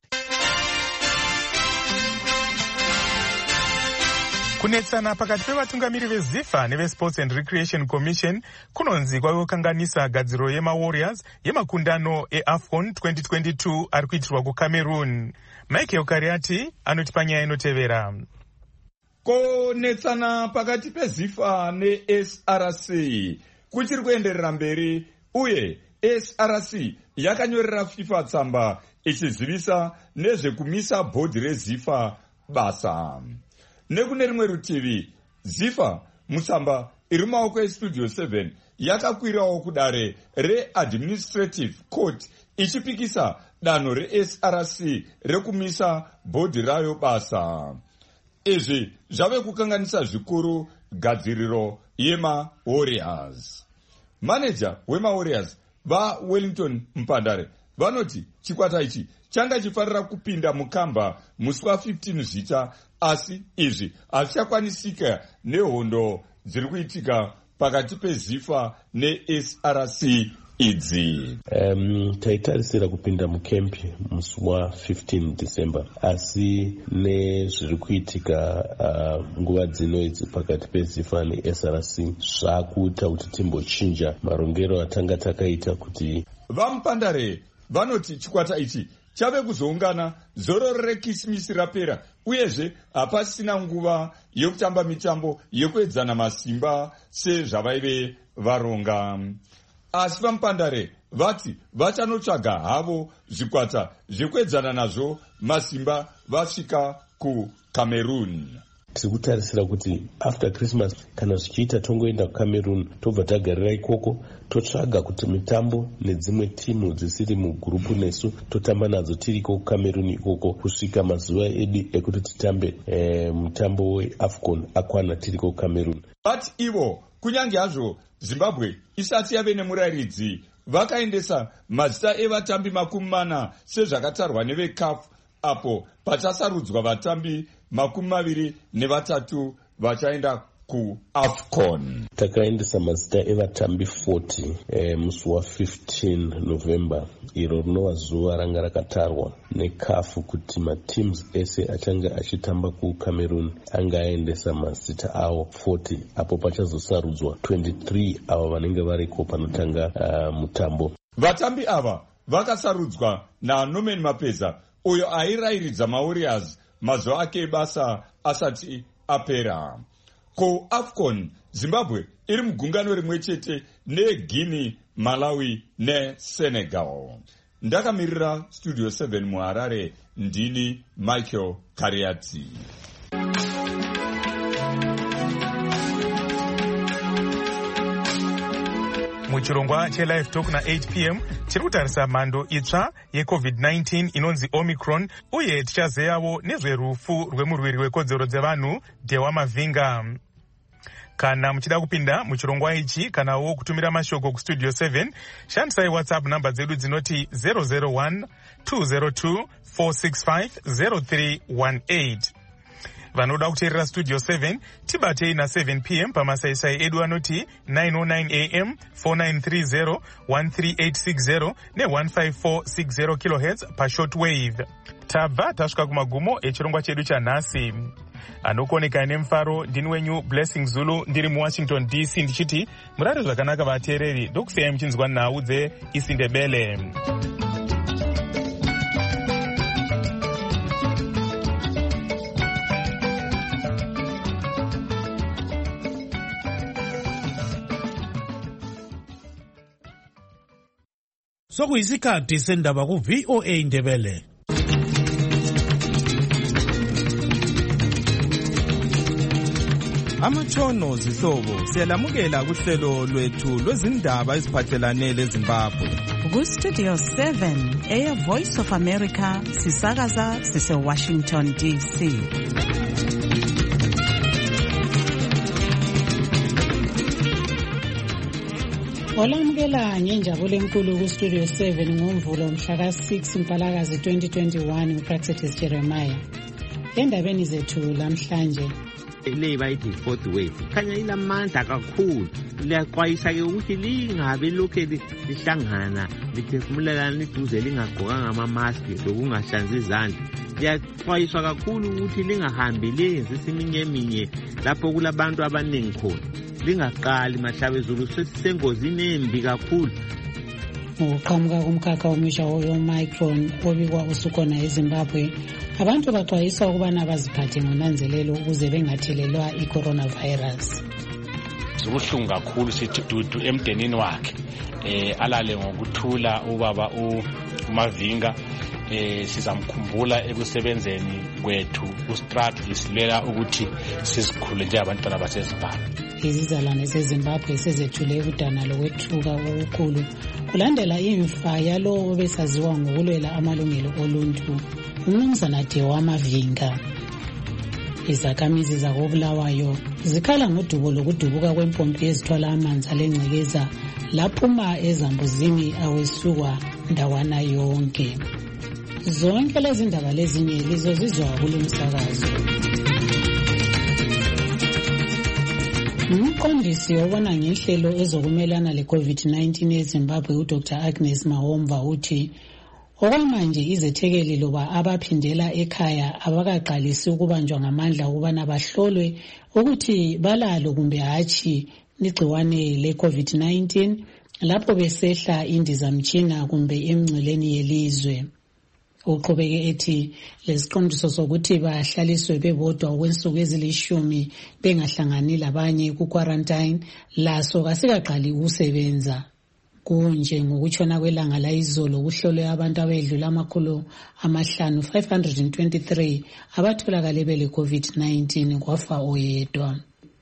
Kunetsana pakati pevatungamiri veZIFA neveSports and Recreation Commission kunonzi kwaiwokanganisa gadziro yemaWarriors yemakundano eAFCON twenty twenty-two ari kuitirwa kuCameroon. Michael Kariati anoti panyaya inotevera. Konetsana pakati peZIFA neS R C kuchiri kuenderera mberi, uye S R C yakanyorera FIFA tsamba ichizivisa nezvekumisa bhodhi reZIFA basa. Nekune rimwe rutivi, ZIFA mutsamba iri mumaoko eStudio seven yakakwirawo kudare reAdministrative Court ichipikisa danho reS R C rekumisa bhodhi rayo basa. Izvi zvave kukanganisa zvikuru gadziriro yemaWarriors. Manager wemaWarriors vaWellington Mpandare vanoti chikwata ichi changa chifarira kupinda mukamba musi wa15 Zita, asi izvi hazvichakwanisika nehondo dziri kuitika pakati peZIFA neS R C idzi. Um, taitarisira kupinda mukempi musi wa fifteen December, asi nezviri kuitika uh, nguva dzino idzi pakati peZIFA neS R C zvakuita kuti timbochinja marongero atanga takaita kuti vaMupandare vanoti chikwata ichi chave kuzoungana zororo rekisimusi rapera, uyezve hapasina nguva yekutamba mitambo yekuedzana masimba sezvavaive varonga. Asi vaMupandare vati vachanotsvaga havo zvikwata zvekuedzana nazvo masimba vasvika kuCameroon. tiri kutarisira kuti after Christmas kana zvichiita tongoenda kuCameroon tobva tagarira ikoko totsvaga kuti mitambo nedzimwe timu dzisiri mugurupu nesu totamba nadzo tiriko kuCameroon ikoko kusvika mazuva edu ekuti titambe e, mutambo weAFCON akwana tiriko kuCameroon. But ivo kunyange hazvo Zimbabwe isati yave nemurayiridzi vakaendesa mazita evatambi makumi mana sezvakatarwa neveCAF, apo pachasarudzwa vatambi makumi maviri nevatatu vachaenda kuAFCON. Takaendesa mazita evatambi forty eh, musi wa fifteen November, iro rinova zuva ranga rakatarwa neCAF kuti mateams ese achanga achitamba kuCameroon anga aendesa mazita awo forty, apo pachazosarudzwa twenty-three ava vanenge variko panotanga uh, mutambo. Vatambi ava vakasarudzwa naNorman Mapeza, uyo airayiridza maWarriors mazuva ake basa asati apera. KuAFCON Zimbabwe iri mugungano rimwe chete neGuinea, Malawi neSenegal. Ndakamirira Studio seven muHarare, ndini Michael Kariati. muchirongwa chelive talk na-eight p m tiri kutarisa mhando itsva yecovid nineteen inonzi omicron, uye tichazeyawo nezverufu rwemurwiri wekodzero dzevanhu Dewa Mavhinga. Kana muchida kupinda muchirongwa ichi kanawo kutumira mashoko kustudio seven, shandisai whatsapp namba dzedu dzinoti zero zero one two zero two four six five zero three one eight. Vanoda kuteerera studio seven tibatei na seven p m pamasaisai edu anoti nine oh nine a m four nine three zero one three eight six zero ne one five four six zero kilohertz pashortwave. Tabva tasvika kumagumo echirongwa chedu chanhasi. Anokoneka nemufaro ndini wenyu Blessing Zulu ndiri muWashington D C ndichiti murare zvakanaka vateereri, ndokusiyai muchinzwa nhau dzeIsindebele. Sokuyisikhathi sendaba ku-V O A Ndebele. Amatshono zihlobo siyalamukela kuhlelo lwethu lwezindaba eziphathelane leZimbabwe. Ku-Studio seven, Air Voice of America, sisakaza sise-Washington D C. Olamukela ngenjabulo enkulu ku-Studio seven ngomvulo mhlaka six Mpalakazi twenty twenty-one uPractice Jeremiah. Endabeni zethu lamhlanje le bayithi fourth wave khanya ilamandla kakhulu, liyaxwayisa ke ukuthi lingabe lokhe lihlangana liphefumulelana iduze lingagqokanga ama-maski lokungahlanzi izandla. Liyaxwayiswa kakhulu ukuthi lingahambi lenzi iminyeminye lapho kulabantu abaningi khona. Lingaqali Mahlabezulu sesengozini embi kakhulu. Uqhamuka kumkhakha omusha we-Omicron obikwa usukhona eZimbabwe, abantu baxwayiswa ukubana baziphathe ngonanzelelo ukuze bengathelelwa i-coronavirus. Zibuhlungu kakhulu sithi dudu emdenini wakhe eh alale ngokuthula ubaba uMavhinga. Eh sizamkhumbula ekusebenzeni kwethu ustrategy silela ukuthi sizikhule njengabantwana baseZimbabwe. Izizalwane zeZimbabwe sezethule udana lokwethuka okukhulu kulandela imfa yalowo obesaziwa ngokulwela amalungelo oluntu, uMnumzana Dewa Mavhinga. Izakhamizi zakoBulawayo zikhala ngodubo lokudubuka kwempompi ezithwala amanzi alengcekeza laphuma ezambuzini awesukwa ndawana yonke. Zonke lezi ndaba lezinye lizozizwa kulo msakazo. Umqondisi obona ngenhlelo ezokumelana le-COVID nineteen eZimbabwe uDr Agnes Mahomva uthi okwamanje izethekeli loba abaphindela ekhaya abakaqalisi ukubanjwa ngamandla ukubana bahlolwe ukuthi balalo kumbe hatshi igciwane le-COVID nineteen lapho besehla indizamtshina kumbe emngceleni yelizwe. Uqhubeke ethi lesiqondiso sokuthi bahlaliswe bebodwa okwensuku ezilishumi bengahlangani labanye ku-quarantine laso kasikaqali ukusebenza. Kunje ngokutshona kwelanga layizolo kuhlolwe abantu abedlula amakhulu amahlanu five hundred twenty-three abatholakale bele-COVID nineteen kwafa oyedwa.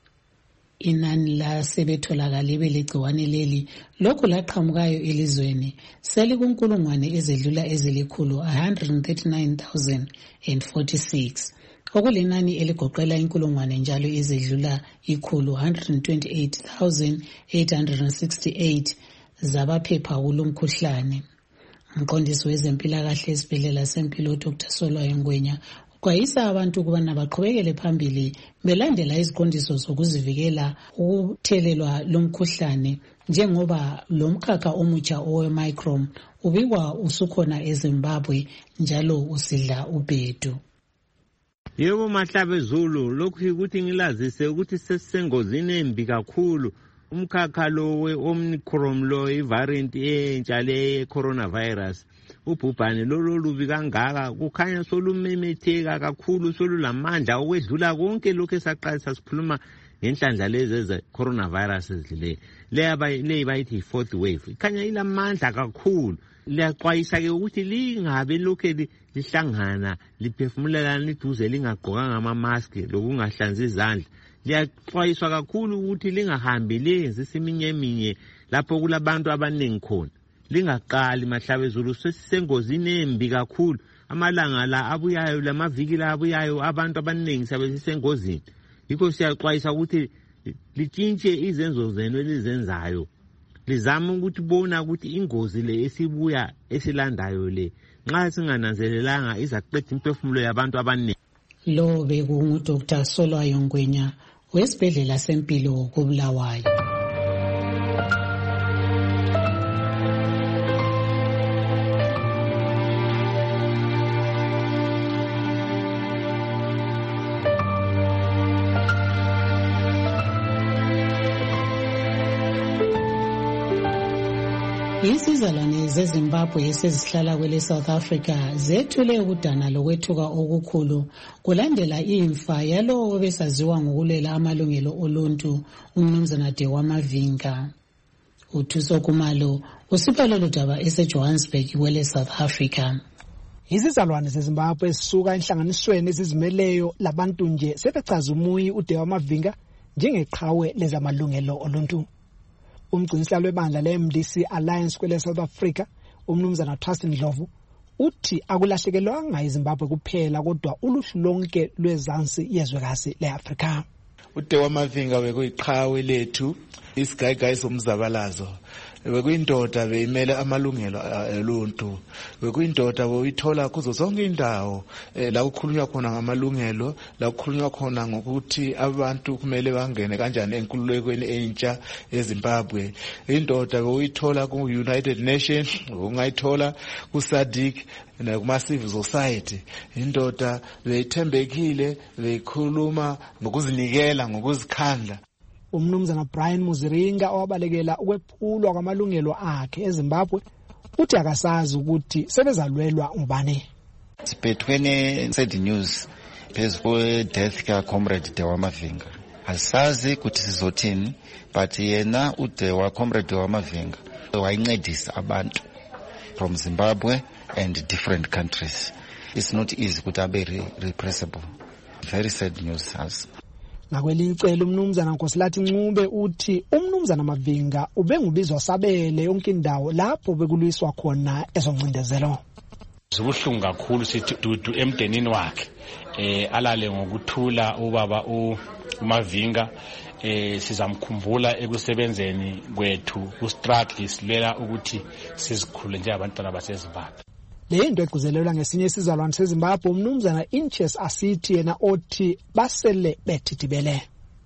Inani lasebetholakale belegciwane leli lokhu laqhamukayo elizweni selikunkulungwane ezedlula ezilikhulu one hundred thirty-nine thousand forty-six, okulinani eligoqela inkulungwane njalo ezedlula ikhulu one hundred twenty-eight thousand eight hundred sixty-eight zabaphepha kulo mkhuhlane. Umqondisi wezempilakahle esibhedlela sempilo uDr Solwayo Ngwenya uxwayisa abantu ukubana baqhubekele phambili belandela iziqondiso zokuzivikela ukuthelelwa lo mkhuhlane, njengoba lo mkhakha omutsha owe-Omicron ubikwa usukhona eZimbabwe njalo usidla ubhedu. Yebo Mahlabezulu, lokhu ukuthi ngilazise ukuthi sesengozini embi kakhulu. Umkhakha lo we-Omicron lo i-variant entsha le coronavirus ubhubhane lolo lubi kangaka kukhanya solumemetheka kakhulu, solulamandla okwedlula konke lokho esaqalisa sikhuluma ngenhlanhla lezi ze coronavirus ezile le bayithi fourth wave ikhanya ilamandla kakhulu. Liyaxwayisa ke ukuthi lingabe lokhe lihlangana liphefumulelana iduze lingagqokanga ama-mask lokungahlanzi izandla. liyaxwayiswa kakhulu ukuthi lingahambi liyenzisa iminye eminye lapho kulabantu abaningi khona. Lingaqali Mahlabezulu, sesisengozini embi kakhulu. Amalanga la abuyayo lamaviki la abuyayo abantu abaningi sabesisengozini. Yikho siyaxwayisa ukuthi litshintshe izenzo zenu elizenzayo. Lizama ukuthi bona ukuthi ingozi le esibuya esilandayo le nxa singananzelelanga izaqeda imphefumulo yabantu abaningi. Lo bekungu Doctor Solwayo Ngwenya wesibhedlela sempilo koBulawayo. Izizalwane zeZimbabwe esezihlala kwele South Africa zethule ukudana lokwethuka okukhulu kulandela imfa yalowo besaziwa ngokulela amalungelo oluntu uMnumzana Dewa Mavinga. Uthuso Kumalo usipha lolu daba eseJohannesburg kwele South Africa. Izizalwane zeZimbabwe ezisuka enhlanganisweni ezizimeleyo labantu nje sebechaza umuyi uDewa Mavinga njengeqhawe lezamalungelo oluntu. Umgcinisihlalo webandla le-M D C Alliance kwele South Africa, uMnumzana Trust Ndlovu, uthi akulahlekelwanga iZimbabwe kuphela kodwa uluhlu lonke lwezansi yezwekazi le-Afrika. uDewa Mavinga bekuyiqhawe lethu, isigayigayi somzabalazo. Bekuyindoda beyimele amalungelo oluntu. Bekuyindoda boyithola kuzo zonke indawo la kukhulunywa khona ngamalungelo, la kukhulunywa khona ngokuthi abantu kumele bangene kanjani enkululekweni entsha eZimbabwe. Indoda boyithola ku United Nations, ungayithola ku S A D C na kuma civil society. Indoda beyithembekile, beyikhuluma ngokuzinikela, ngokuzikhandla. Umnumzana Brian Muziringa owabalekela ukwephulwa kwamalungelo akhe eZimbabwe uthi akasazi ukuthi sebezalwelwa ubani. Sibethwene said news phezu death ka comrade Dewa Mavinga. Asazi ukuthi sizothini, but yena uDewa comrade Dewa Mavinga wayincedisa abantu from Zimbabwe and different countries. It's not easy ukuthi abe repressible. Very sad news has. Nakwelicelo uMnumzana Nkosilathi Ncube uthi uMnumzana Mavinga ubengubizwa sabele yonke indawo lapho bekulwiswa khona ezoncindezelo. Sibuhlungu kakhulu sithi dudu emdenini wakhe eh alale ngokuthula ubaba uMavinga eh sizamkhumbula ekusebenzeni kwethu ku struggle silela ukuthi sizikhule nje abantwana baseZimbabwe. Le nto egcizelelwa ngesinye isizalwane seZimbabwe uMnumzana Inches Asithi yena othi basele bethithibele.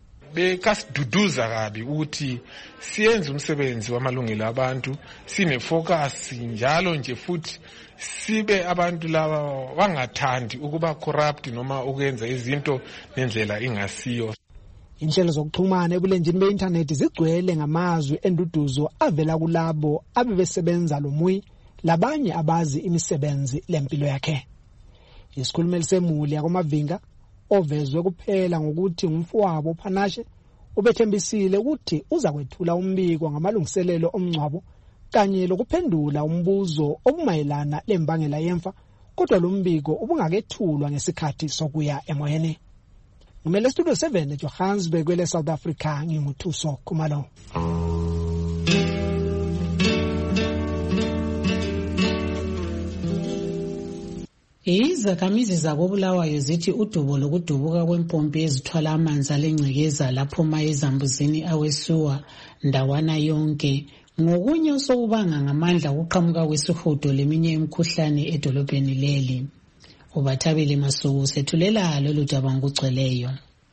Bekasiduduza kabi ukuthi siyenze umsebenzi wamalungelo abantu, sine focus njalo nje futhi sibe abantu laba bangathandi ukuba corrupt noma ukwenza izinto nendlela ingasiyo. Inhlelo zokuxhumana ebulenjini be-internet zigcwele ngamazwi enduduzo avela kulabo abebesebenza lo muyi labanye abazi imisebenzi lempilo yakhe. Isikhulumeli semuli yakoMavinga ovezwe kuphela ngokuthi ngumfowabo uPhanashe ubethembisile ukuthi uza kwethula umbiko ngamalungiselelo omngcwabo kanye lokuphendula umbuzo obumayelana lembangela yemfa, kodwa lo mbiko ubungakethulwa ngesikhathi sokuya emoyeni. Ngimele Studio seven eJohannesburg kwele South Africa, nginguthuso Kumalo. Izakhamizi zakoBulawayo zithi udubo lokudubuka kwempompi ezithwala amanzi alengcekeza laphuma ezambuzini awesuwa ndawana yonke ngokunye osokubanga ngamandla ukuqhamuka kwesihudo leminye imikhuhlane edolobheni leli. Ubathabile Masuku sethulela lolu daba ngokugcweleyo.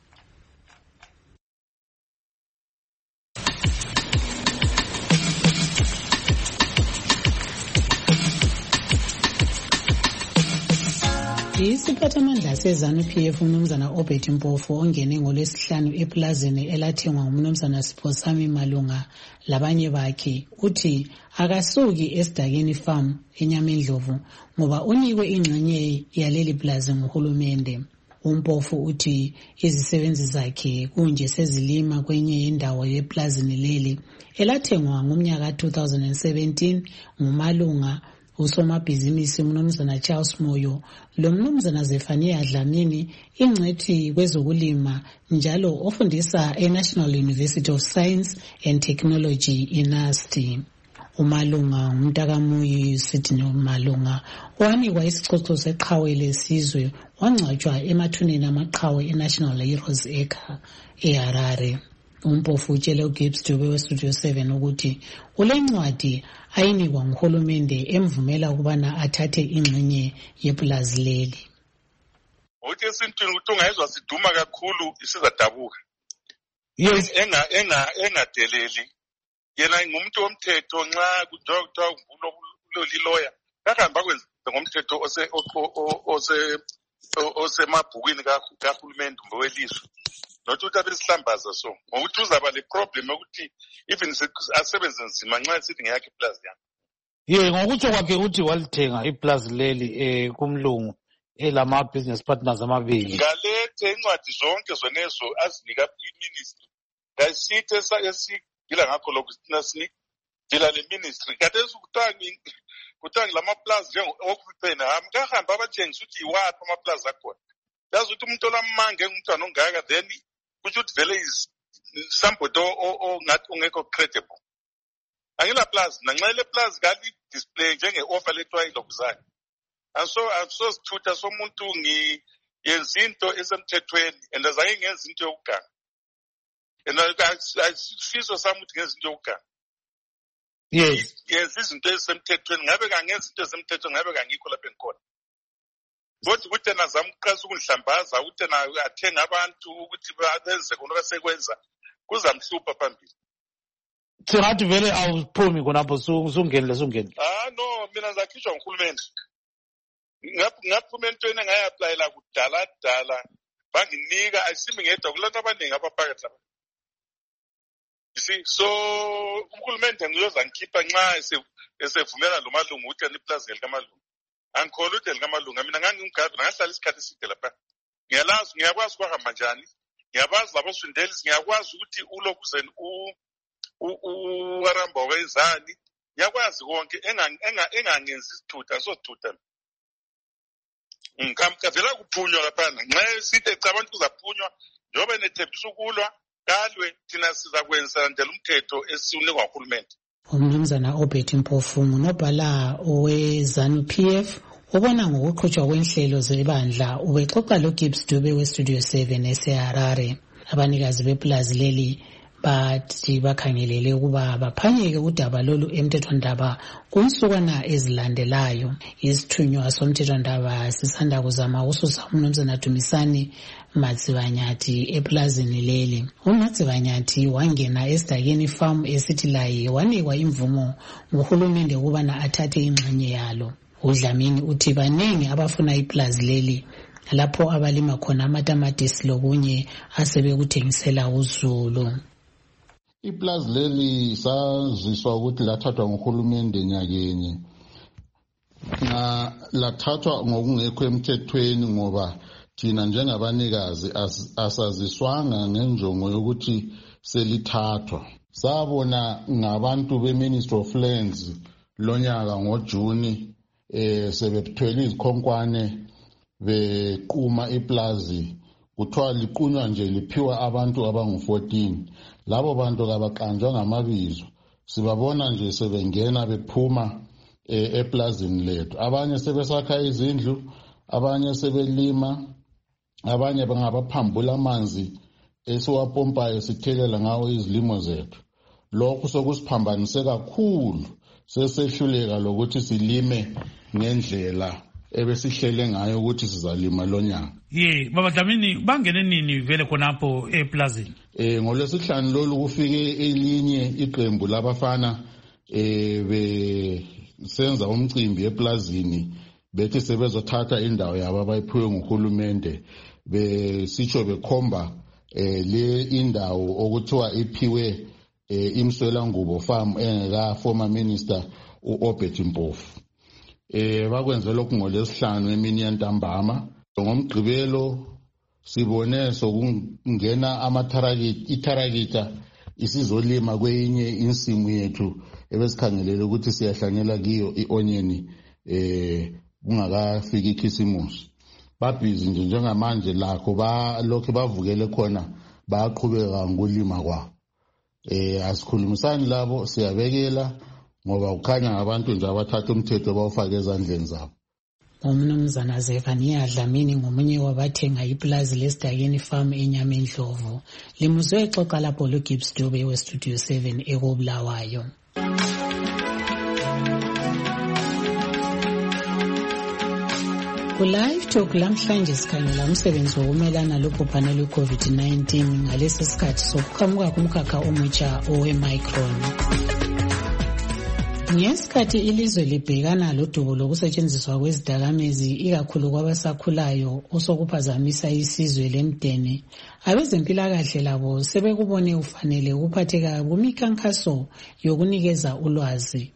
Isiphathamandla seZANU-P F uMnumzana Obert Mpofu ongene ngolwesihlanu eplazini elathengwa nguMnumzana Siphosami Malunga labanye bakhe uthi akasuki esidakeni farm eNyamendlovu ngoba unikwe ingxenye yaleli plaza nguhulumende. Umpofu uthi izisebenzi zakhe kunje sezilima kwenye indawo yeplazini leli elathengwa ngomnyaka two thousand seventeen nguMalunga usomabhizinisi umnumzana Charles Moyo lo mnumzana Zefania Dlamini ingcethi kwezokulima njalo ofundisa eNational University of Science and Technology iNUST. uMalunga umntakamuyi Sydney uMalunga wanikwa isicoco seqhawe lesizwe wangcwatshwa emathuneni amaqhawe eNational Heroes Acre eHarare. Umpofu utshele uGibbs Dube weStudio seven ukuthi ulencwadi ayinikwa nguhulumende emvumela ukubana athathe ingxenye yepulazi leli. Uthi esintwini ukuthi ungayizwa siduma kakhulu isizadabuka. Yes, enga enga engadeleli. Yena ngumuntu womthetho nxa kuthiwa uvulo liloya kahamba kwenza ngomthetho ose ose osemabhukwini kahulumende welizwe. Not ukuthi abesihlambaza so ngokuthi uzaba le problem ukuthi even asebenze nzima nxa esithi ngeyakhe iplazi yakhe. Ye ngokuthi kwakhe uthi walithenga iplazi leli eh kumlungu elama business partners amabili. Ngalethe incwadi zonke zonezo azinika iministry. Kasithe esigila ngakho lokhu sina sini dila le ministry kadezi ukuthangi kuthangi lama plaza njengokuphena amkahamba abatshengisa ukuthi iwaphi ama plaza akhona. Yazi ukuthi umuntu olamange umntwana ongaka then which would vele is somebody or not ungekho credible. Angila plus nanxele plus gali display njenge offer letwa ilokuzana. And so I'm so tutor somuntu ngi yenzinto esemthethweni and azange ngenza into yokuganga. And I sizo samuntu ngenza into yokuganga. Yes. Yes, izinto esemthethweni ngabe kangenza into esemthethweni ngabe kangikho lapha enkhona. Kodwa ukuthi nazamqasa ukunhlambaza ukuthi na athenga abantu ukuthi benze khona basekwenza kuzamhlupha phambili. Singathi vele awuphumi khonapho sungenile sungenile. Ah no mina ngizakhishwa nguhulumende. Ngaphuma entweni engayapply la kudala dala banginika ayisimi ngedwa kulantu abaningi abaphakathi lapha. You see, so uhulumende nguyoza ngikhipha nxa esevumela lo malungu ukuthi aniplaza elikamalungu. Angikholwa ukuthi elikamalunga mina ngangimgadi ngahlala isikhathi eside lapha. Ngiyalazi ngiyakwazi ukuhamba njani. Ngiyabazi labo sundeli ngiyakwazi ukuthi ulokhu zen u uaramba wezani. Ngiyakwazi konke enga engangenzi isithutha sothutha. Ngikamkavela kuphunywa lapha nxa sithe cabantu kuzaphunywa njobe nethembisa ukulwa kalwe thina sizakwenza ndela umthetho esiunikwa nguhulumende. Umnumzana Obert Mpofu nobhala oweZANU P F ubona ngokuqhutshwa kwenhlelo zebandla ubexoxa lo Gibbs Dube weStudio seven eseHarare. Abanikazi beplazi leli bathi bakhangelele ukuba baphanyeke udaba lolu emthethwandaba kunsukwana ezilandelayo. Isithunywa somthethwandaba sisanda kuzama ususa umnumzana Dumisani Matsibanyathi eplazini leli. uMatsibanyathi wangena esidakeni farm esithi laye wanikwa imvumo nguhulumende ukubana athathe ingxenye yalo. uDlamini uthi baningi abafuna iplazi leli lapho abalima khona amatamatisi lokunye asebekuthengisela uZulu. Iplazi leli saziswa ukuthi lathathwa nguhulumende nyakenye. Na lathathwa ngokungekho emthethweni ngoba thina njengabanikazi asaziswanga ngenjongo yokuthi selithathwa. Sabona ngabantu beMinistry of Lands lonyaka ngoJuni eh sebethwele izikhonkwane bequma iplazi kuthiwa liqunywa nje liphiwa abantu abangu fourteen. Labo bantu kabaqanjwa ngamabizo sibabona nje sebengena bephuma eplazini lethu. Abanye sebesakha izindlu, abanye sebelima, abanye bangabaphambula amanzi esiwapompayo sithelela ngawo izilimo zethu. Lokho sokusiphambanise kakhulu sesehluleka lokuthi silime ngendlela ebesihlele ngayo ukuthi sizalima lonyaka. Ye baba Dlamini bangene nini vele khonapho eplazini? Eh ngolesihlanu lolu kufike elinye iqembu labafana eh be senza umcimbi eplazini bethi sebezothatha indawo yabo abayiphiwe nguhulumende besitsho bekhomba eh le indawo okuthiwa iphiwe eh imswela ngubo farm engaka former minister uObert Mpofu. Eh bakwenze lokhu ngolesihlanu emini yantambama. Ngomgqibelo sibone sokungena amatharakiti itharakita isizolima kwenye insimu yethu ebesikhangelele ukuthi siyahlanyela kiyo ionyeni eh kungakafika ikhisimusi. Babhizi nje njengamanje lakho ba lokho bavukele khona bayaqhubeka ngokulima kwabo. Eh asikhulumisani labo siyabekela ngoba ukhanya abantu nje abathatha umthetho bawufaka ezandleni zabo. Umnumzana Zefania Dlamini ngomunye wabathenga iplazi lesidakeni farm eNyamendlovu. Limuzwe exoxa lapho lo Gibbs Dube we Studio seven ekobulawayo. Live Talk lamhlanje sikhangela umsebenzi wokumelana lobhubhane lwe-COVID nineteen ngalesi sikhathi sokuqhamuka kumkhakha omutsha owe-Micron. Ngesikhathi ilizwe libhekana lodubo lokusetshenziswa kwezidakamizwa ikakhulu kwabasakhulayo osokuphazamisa isizwe lemdeni, abezempilakahle labo sebekubone ufanele ukuphatheka kumikhankaso yokunikeza ulwazi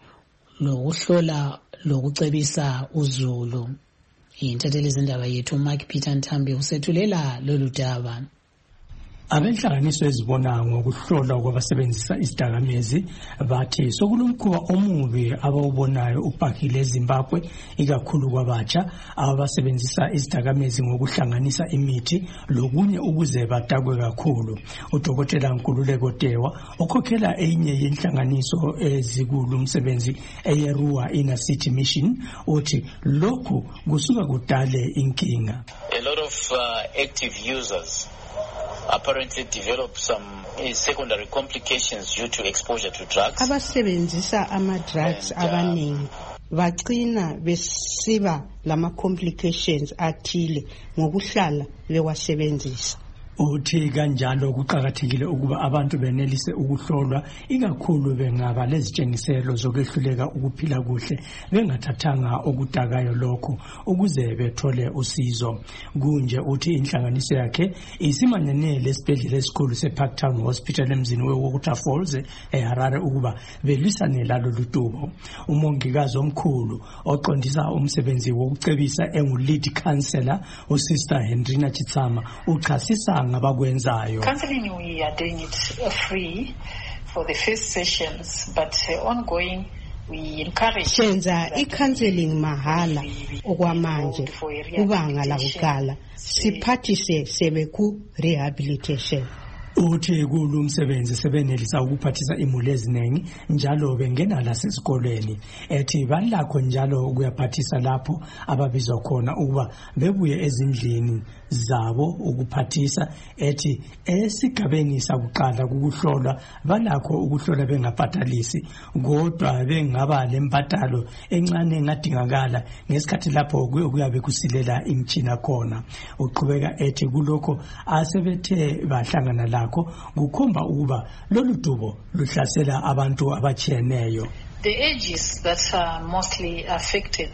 lokuhlola lokucebisa uzulu. Intatheli zindaba yethu Mark Peter Ntambi usethulela lolu daba. Abenhlanganiso ezibona ngokuhlolwa kwabasebenzisa isidakamizwa bathi sokulomkhuba omubi abawubonayo ubhahile eZimbabwe ikakhulu kwabatsha abasebenzisa isidakamizwa ngokuhlanganisa imithi lokunye ukuze badakwe kakhulu. Udokotela Nkululeko Dewa okhokhela enye yenhlanganiso ezikulu umsebenzi eyeRua Inner City Mission uthi lokhu kusuka kudale inkinga. A lot of uh, active users apparently develop some uh, secondary complications due to exposure to drugs. Abasebenzisa ama drugs abaningi bagcina besiba lama complications athile ngokuhlala bewasebenzisa. Uthi kanjalo kuqhakathekile ukuba abantu benelise ukuhlolwa ikakhulu bengaba lezitshengiselo zokwehluleka ukuphila kuhle bengathathanga okudakayo lokho ukuze bethole usizo. Kunje uthi inhlanganiso yakhe isimanyane lesibhedlela esikhulu seParktown Hospital emzini weWaterfalls eHarare ukuba belwisane lalo ludubo. Umongikazi omkhulu oqondisa umsebenzi wokucebisa engu-lead counselor uSister Hendrina Chitsama uchasisa counseling, we are doing it free for the first sessions, but uh, ongoing we encourage. Senza i-counseling mahala okwamanje kubanga la kuqala siphathise sebe ku rehabilitation. Uthi kulu umsebenzi sebenelisa ukuphathisa imuli eziningi njalo bengena lasesikolweni ethi balakho njalo ukuyaphathisa lapho ababizwa khona ukuba bebuye ezindlini zabo ukuphathisa ethi esigabeni sakuqala ukuhlolwa balakho ukuhlola bengabhatalisi kodwa bengaba lempatalo encane engadingakala ngesikhathi lapho kuyabe kusilela imtshina khona. Uqhubeka ethi kulokho asebethe bahlangana la kukhomba ukuba lolu dubo luhlasela abantu abatshiyeneyo. The ages that are mostly affected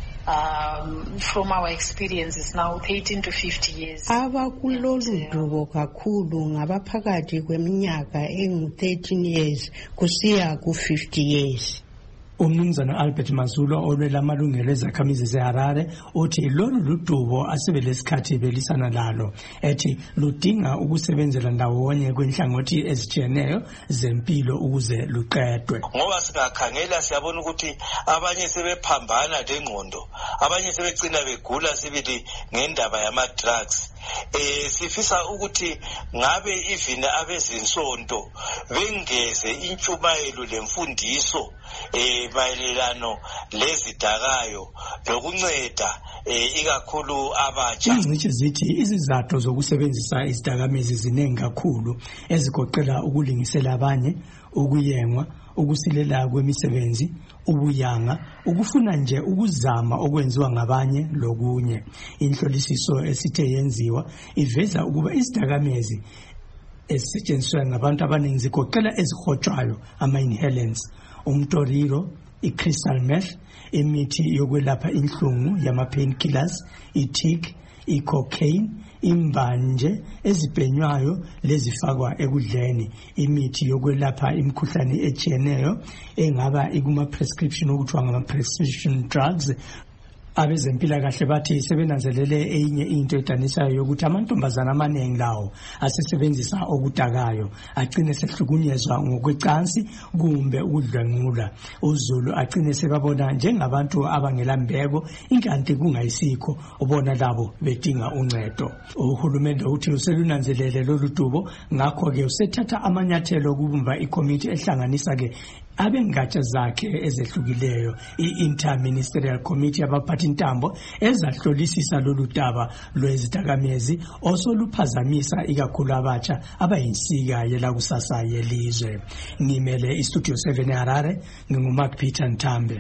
um, from our experience is now eighteen to fifty years. Abakulolu dubo kakhulu ngabaphakathi kweminyaka engu thirteen years kusiya ku fifty years. Umnumzana Albert Mazulo olwela amalungelo ezakhamizi zeHarare uthi lolu ludubo asebelesikhathi belisana lalo ethi ludinga ukusebenzela ndawonye kwenhlangothi ezitshiyeneyo zempilo ukuze luqedwe. Ngoba singakhangela siyabona ukuthi abanye sebephambana lengqondo, abanye sebegcina begula sibili ngendaba yama drugs. Eh sifisa ukuthi ngabe even abezinsonto bengeze intshumayelo lemfundiso eh mayelelano lezidakayo lokunceda ikakhulu abatsha. Ingcitshi zithi izizathu zokusebenzisa izidakamizwa ziningi kakhulu ezigoqela ukulingisela abanye, ukuyengwa, ukusilela kwemisebenzi, ubuyanga, ukufuna nje ukuzama okwenziwa ngabanye lokunye. Inhlolisiso esithe yenziwa iveza ukuba izidakamizwa ezisetshenziswa ngabantu abaningi zigoqela ezihotshwayo ama-inhalants, umtoriro, i-crystal meth, imithi yokwelapha inhlungu yama-painkillers, i-tic, i-cocaine, imbanje ezibhenywayo lezifakwa ekudleni, imithi yokwelapha imikhuhlane etshiyeneyo engaba ikuma prescription okuthiwa ngama prescription drugs. Abezempilakahle bathi sebenanzelele enye into edanisayo yokuthi amantombazana amaningi lawo asesebenzisa okudakayo agcine sehlukunyezwa ngokwecansi kumbe ukudlwengula. uZulu agcine sebabona njengabantu abangelambeko inkanti kungayisikho ubona labo bedinga uncedo. Uhulumende uthi uselunanzelele lolu dubo ngakho ke usethatha amanyathelo okubumba ikomiti ehlanganisa ke abengatsha zakhe ezehlukileyo i-Interministerial Committee abaphathi intambo ezahlolisisa lolu daba lwezidakamezi osoluphazamisa ikakhulu abatsha abayinsika yela kusasa yelizwe. Ngimele iStudio seven eHarare, nginguMark Peter Ntambe.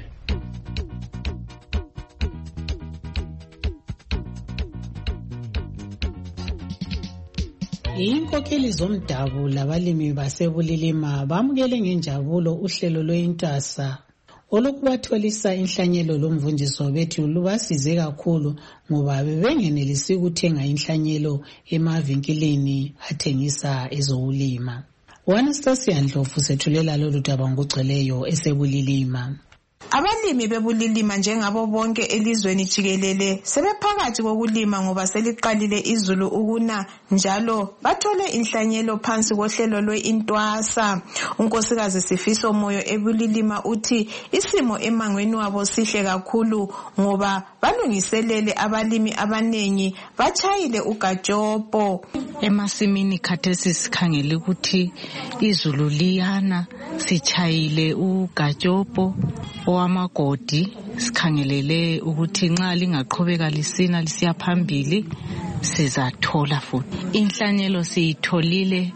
Inkokheli zomdabu labalimi basebulilima bamukele ngenjabulo uhlelo lweintasa olokubatholisa inhlanyelo lomvunjiso bethi lubasize kakhulu ngoba bebengenelisi ukuthenga inhlanyelo emavinkilini athengisa ezokulima. Anastasia Ndlovu sethulela lolu daba ngokugcweleyo esebulilima. Abalimi bebulilima njengabo bonke elizweni jikelele sebephakathi kokulima ngoba seliqalile izulu ukuna njalo bathole inhlanyelo phansi kohlelo lweintwasa. Unkosikazi Sifiso Moyo ebulilima uthi isimo emangweni wabo sihle kakhulu ngoba balungiselele abalimi abanengi bachayile ugajopo. Emasimini khathesi sikhangele ukuthi izulu liyana sichayile ugajopo owamagodi sikhangelele ukuthi nxa lingaqhubeka lisina lisiya phambili sizathola futhi. Inhlanyelo siyitholile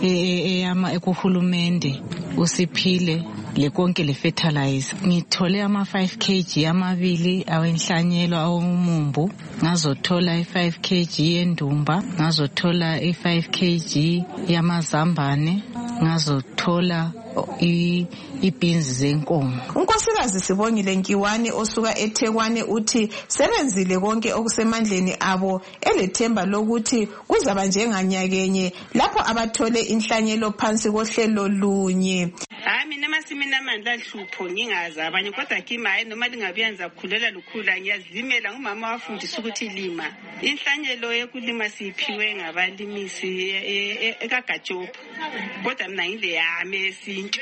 eyama ekuhulumende usiphile lekonke le fertilizer. Ngithole ama five kilograms amabili awenhlanyelo awumumbu, ngazothola i five kilograms yendumba, ngazothola i five kilograms yamazambane, ngazothola ibhinzi zenkomo. Unkosikazi Sibongile Nkiwane osuka eThekwani uthi sebenzile konke okusemandleni abo elethemba lokuthi kuzaba njenganyakenye lapho abathole inhlanyelo phansi kohlelo lunye. Hayi mina masimini amandla ahlupho ngingazi abanye kodwa kimi hayi noma lingabiyanza kukhulela lukhula ngiyazimela ngumama wafundisa ukuthi lima. Inhlanyelo yekulima siphiwe ngabalimisi ekagajopo. Kodwa mina ngile yami esinto.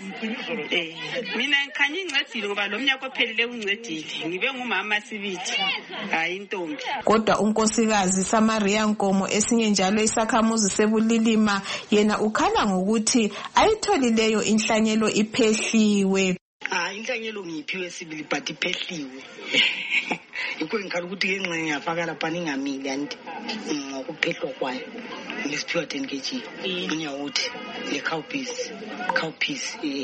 Eh mina ngikhanya incedile ngoba lo mnyaka ophelile uncedile. Ngibe ngumama sibithi hayi intombi. Kodwa unkosikazi Samaria Nkomo esinye njalo isakhamuzi sebulilima yena ukhala ngokuthi ayitholileyo inhlanyelo iphehliwe. Ah inhlanyelo ngiphiwe sibili but iphehliwe. Yikho ngikhala ukuthi ke nxa ngiyafaka lapha ningamili anti ngokuphehlwa kwayo. Ngisiphiwa ten kilograms. Ngiyawuthi le cowpeas, cowpeas eh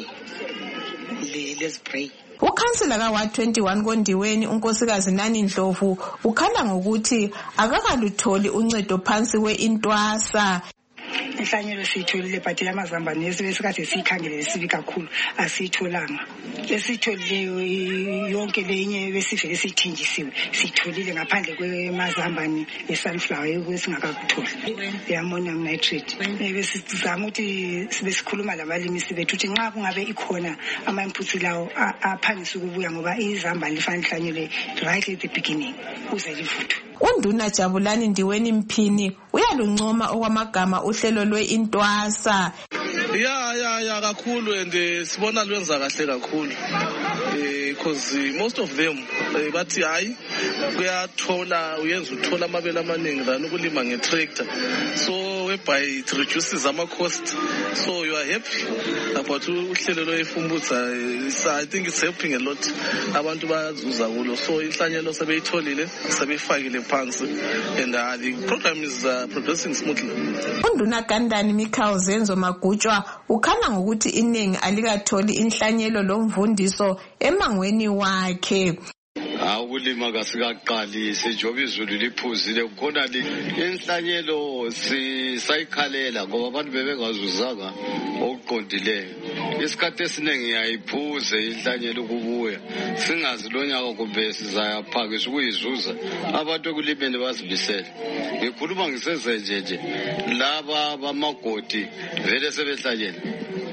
le le spray. Ukhansela ka Ward twenty-one Kondiweni unkosikazi Nani Ndlovu ukhala ngokuthi akakalutholi uncedo phansi kweintwasa. Inhlanyelo siyitholile but yamazambane esikade sikhangele sibi kakhulu asiyitholanga. Esitholileyo yonke lenye besivele sithenjisiwe sitholile ngaphandle kwemazambane esunflower ekwesingakakutholi i-ammonium nitrate. Besizama ukuthi sibe sikhuluma labalimi bethu ukuthi nxa kungabe ikhona ama-inputs lawo aphangisa ukubuya ngoba izambane lifanele inhlanyelo right at the beginning uze livuthwe. Unduna Jabulani Ndiweni Mphini uyaluncoma okwamagama uhlelo lweintwasa. Ya ya ya kakhulu and sibona lwenza kahle kakhulu. Eh because most of them bathi hayi kuyathola uyenza uthola amabele amaningi than ukulima ngetractor. So whereby it reduces ama cost. So you are happy about uhlelo lwefumbutsa. I think it's helping a lot. Abantu bayazuza kulo. So inhlanyelo sebeyitholile sebeyifakile phansi and uh, the program is uh, progressing smoothly. Unduna Gandani Michael Zenzo Magutshwa ukhala ngokuthi iningi alikatholi inhlanyelo lomvundiso emangweni wakhe. Awulima kasikaqali sejoba izulu liphuzile khona inhlanyelo sisayikhalela ngoba abantu bebengazuzanga okuqondileyo. Isikhathi esiningi yayiphuze inhlanyelo ukubuya singazi lonyaka kumbe sizayaphakisa ukuyizuza abantu ekulimeni bazibisele. Ngikhuluma ngisezenje nje laba bamagodi vele sebehlanyela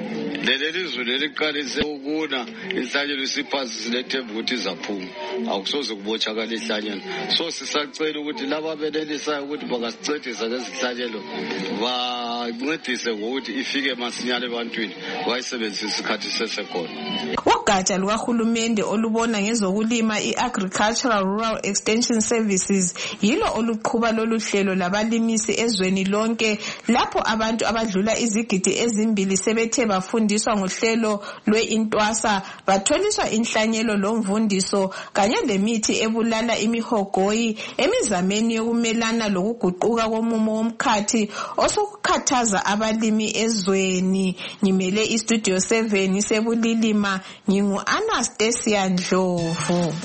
leli izulu eliqalise ukuna inhlanyelo isiphansi silethemba ukuthi izaphuma akusoze kubotshakala inhlanyelo so sisacela ukuthi laba benelisayo ukuthi bangasicedisa ngezinhlanyelo bancedise ngokuthi ifike masinyane ebantwini bayisebenzise isikhathi sesekhona. Ugatsha lukahulumende olubona ngezokulima i-Agricultural Rural Extension Services yilo oluqhuba lolu hlelo labalimisi ezweni lonke lapho abantu abadlula izigidi ezimbili sebethe bafundiswa ngohlelo lwe-Intwasa batholiswa inhlanyelo lomvundiso kanye lemithi ebulala imihogoyi emizameni yokumelana lokuguquka komumo womkhathi osokukhathaza abalimi ezweni. Ngimele iStudio seven sebulilima ngingu Anastasia Ndlovu.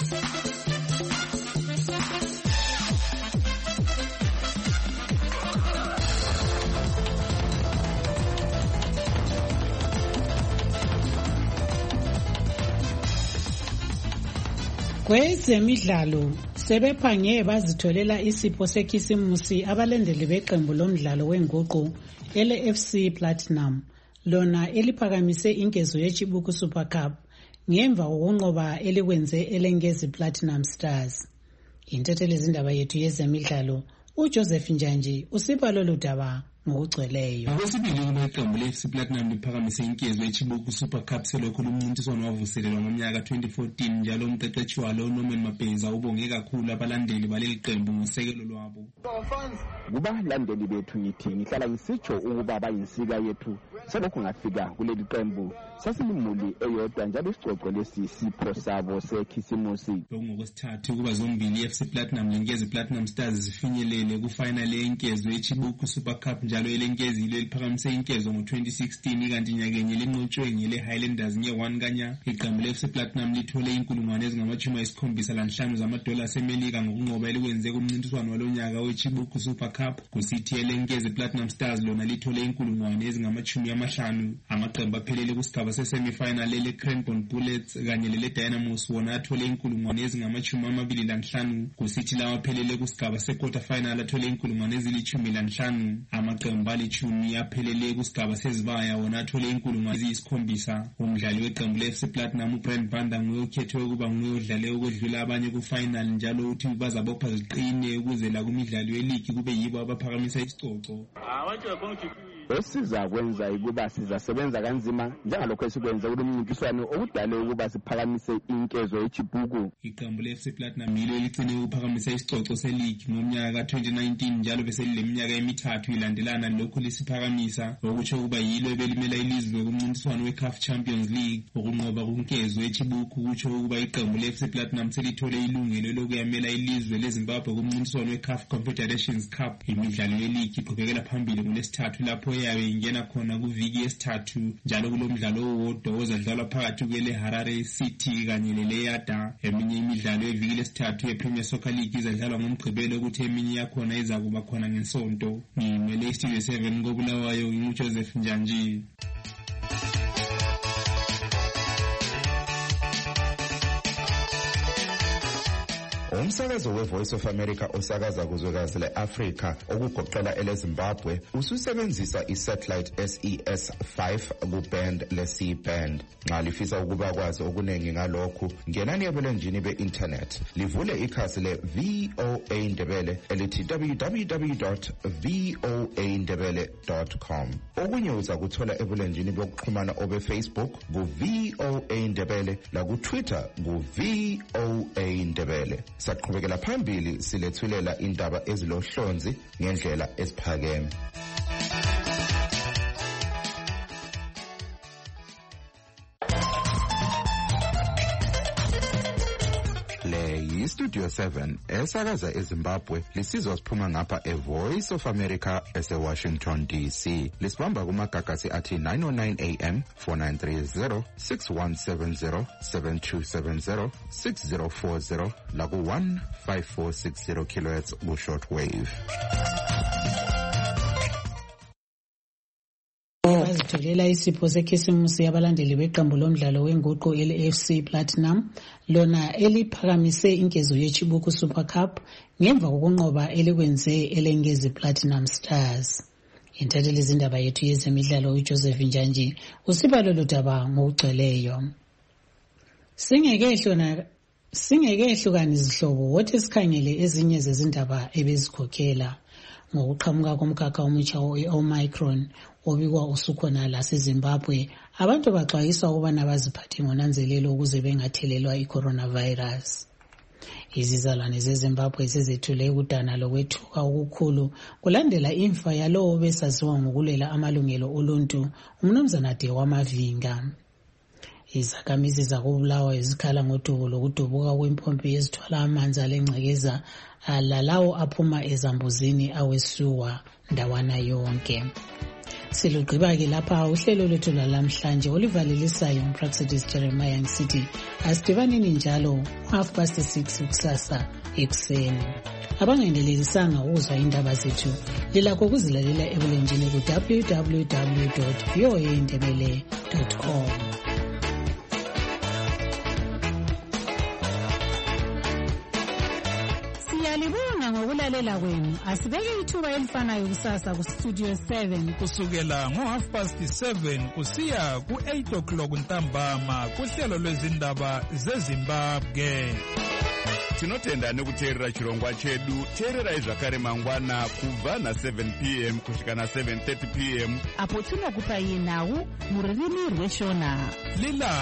Kwezemidlalo sebephange bazitholela isipho sekhisimusi abalandeli beqembu lomdlalo wenguqu ele F C Platinum lona eliphakamise inkezo yeChibuku Super Cup ngemva kokunqoba elikwenze elengezi Platinum Stars. Intethele izindaba yethu yezemidlalo uJoseph Njanji usiba lolu daba ngokugcweleyo. Okwesibili iqembu le-F C Platinum liphakamise inkezo yeChibuku Super Cup selokhu lumncintiswano wavuselelwa ngomnyaka twenty fourteen njalo umqeqeshi walo Norman Mabheza ubonge kakhulu abalandeli baleli qembu ngosekelo lwabo. Kubalandeli bethu ngithi ngihlala ngisitsho ukuba bayinsika yethu selokhu ngafika kuleli qembu sasilimuli eyodwa njalo isicoco lesi sipho sabo sekhisimusi. Ngokwesithathu kuba zombili i-F C Platinum lenkezi Platinum Stars zifinyelele kufinal yenkezo yeChibuku Super Cup njalo elenkezi ile liphakamise inkezo ngo twenty sixteen kanti nyakenye lenqotshwe ngele Highlanders nge one kanya. Iqembu le-F C Platinum lithole inkulungwane ezingamachumi ayisikhombisa lanhlanu zamadola asemelika ngokunqoba elikwenze kumncintiswano walonyaka weChibuku Super Cup. Kusithi elenkezi Platinum Stars lona lithole inkulungwane ezingamachumi amahlanu. Amaqembu aphelele kusigaba se-semifinal lele Cranbourne Bullets kanye lele Dynamos wona athole inkulungwane ezingamachumi amabili lanhlanu. Kusithi lawa aphelele kusigaba se-quarter final athole inkulungwane ezilichumi lanhlanu. Amaqembu alichumi aphelele kusigaba sezibaya wona athole inkulungwane eziyisikhombisa. Umdlali weqembu le-F C Platinum uBrent Banda nguye okhethwe ukuba nguye odlale ukudlula abanye ku-final njalo uthi bazabopha ziqine ukuze la kumidlalo yeligi kube yibo abaphakamisa isicoco. Esiza kwenza ukuba sizasebenza kanzima njengalokho esikwenza kulomncintiswano okudale ukuba siphakamise inkezo yeChibuku. Iqembu le-F C Platinum yilo eligcine ukuphakamisa isicoco seligi ngomnyaka twenty nineteen njalo bese leminyaka emithathu ilandelana lokhu lisiphakamisa okutsho ukuba yilo ebelimela ilizwe kumncintiswano we-CAF Champions League. Ukunqoba kunkezo yeChibuku kutsho ukuba iqembu le-F C Platinum selithole ilungelo lokuyamela ilizwe leZimbabwe kumncintiswano we-CAF Confederations Cup. Imidlalo yeligi iqhubekela phambili ngolesithathu lapho yabe ingena khona kuviki yesithathu njalo kulomdlalo owodwa ozadlalwa phakathi kwele Harare City kanye leLeyada. Eminye imidlalo eviki lesithathu yePremier Soccer League izadlalwa ngomgqibelo ukuthi eminye yakhona izakuba khona ngesonto. Ngimele iStudio seven koBulawayo nginguJoseph Njanji. Umsakazo weVoice of America osakaza kuzwekazi le-Afrika okugoqela eleZimbabwe ususebenzisa i-satellite S E S five ku-band le-C band. Nxa lifisa ukuba kwazi okuningi ngalokhu ngenani ebulenjini be-internet livule ikhasi le-V O A Ndebele elithi w w w dot v o a ndebele dot com. Okunye uza kuthola ebulenjini bokuxhumana obe-Facebook ku-V O A Ndebele laku-Twitter ku-V O A Ndebele. Saqhubekela phambili silethulela indaba ezilohlonzi ngendlela esiphakeme. Le yiStudio seven esakaza eZimbabwe lisizwa siphuma ngapha eVoice of America ese-Washington D C. Lisibamba kumagagasi athi nine oh nine A M, four nine three zero, six one seven zero, seven two seven zero, six zero four zero laku one five four six zero kilohertz ku-short wave. Bazitholela isipho sekhisimusi yabalandeli beqembu lomdlalo wenguqu ele-F C Platinum lona eliphakamise inkezo yeChibuku Super Cup ngemva kokunqoba elikwenze elengezi Platinum Stars. Intatheli izindaba yethu yezemidlalo uJoseph Njanji usiba lolu daba ngokugcweleyo. Singekehlona singekehlukana izihlobo wothi sikhangele ezinye zezindaba ebezikhokhela ngokuqhamuka komkhakha omutsha we-Omicron obikwa usukhona la eZimbabwe. Abantu baxwayiswa ukubana baziphathe ngonanzelelo ukuze bengathelelwa i-coronavirus. Izizalwane zeZimbabwe sezethule ukudana lokwethuka okukhulu kulandela imfa yalowo besaziwa ngokulela amalungelo oluntu umnumzana Dewa Mavinga. Izakhamizi zakubulawa izikhala ngodubo lokudubuka kwempompi ezithwala amanzi alengcekeza lalawo aphuma ezambuzini awesuwa ndawana yonke. Silugqiba-ke lapha uhlelo lwethu lwalamhlanje olivalelisayo uMpraxedis Jeremiah ngisithi asidibaneni njalo half past six kusasa ekuseni. Abangendelelisanga ukuzwa indaba zethu lilakho ukuzilalela ebulenjini ku w w w dot v o a ndebele dot com. Siyalibonga ngokulalela kwenu. Asibeke ithuba elifanayo kusasa ku studio seven kusukela ngo half past seven kusiya ku eight o'clock ntambama kuhlelo lwezindaba zeZimbabwe. Tinotenda nekuteerera chirongwa chedu. Teererai zvakare mangwana kubva na seven p m kusvika na seven thirty p m apo tinokupai nhau mururimi rweshona. Lila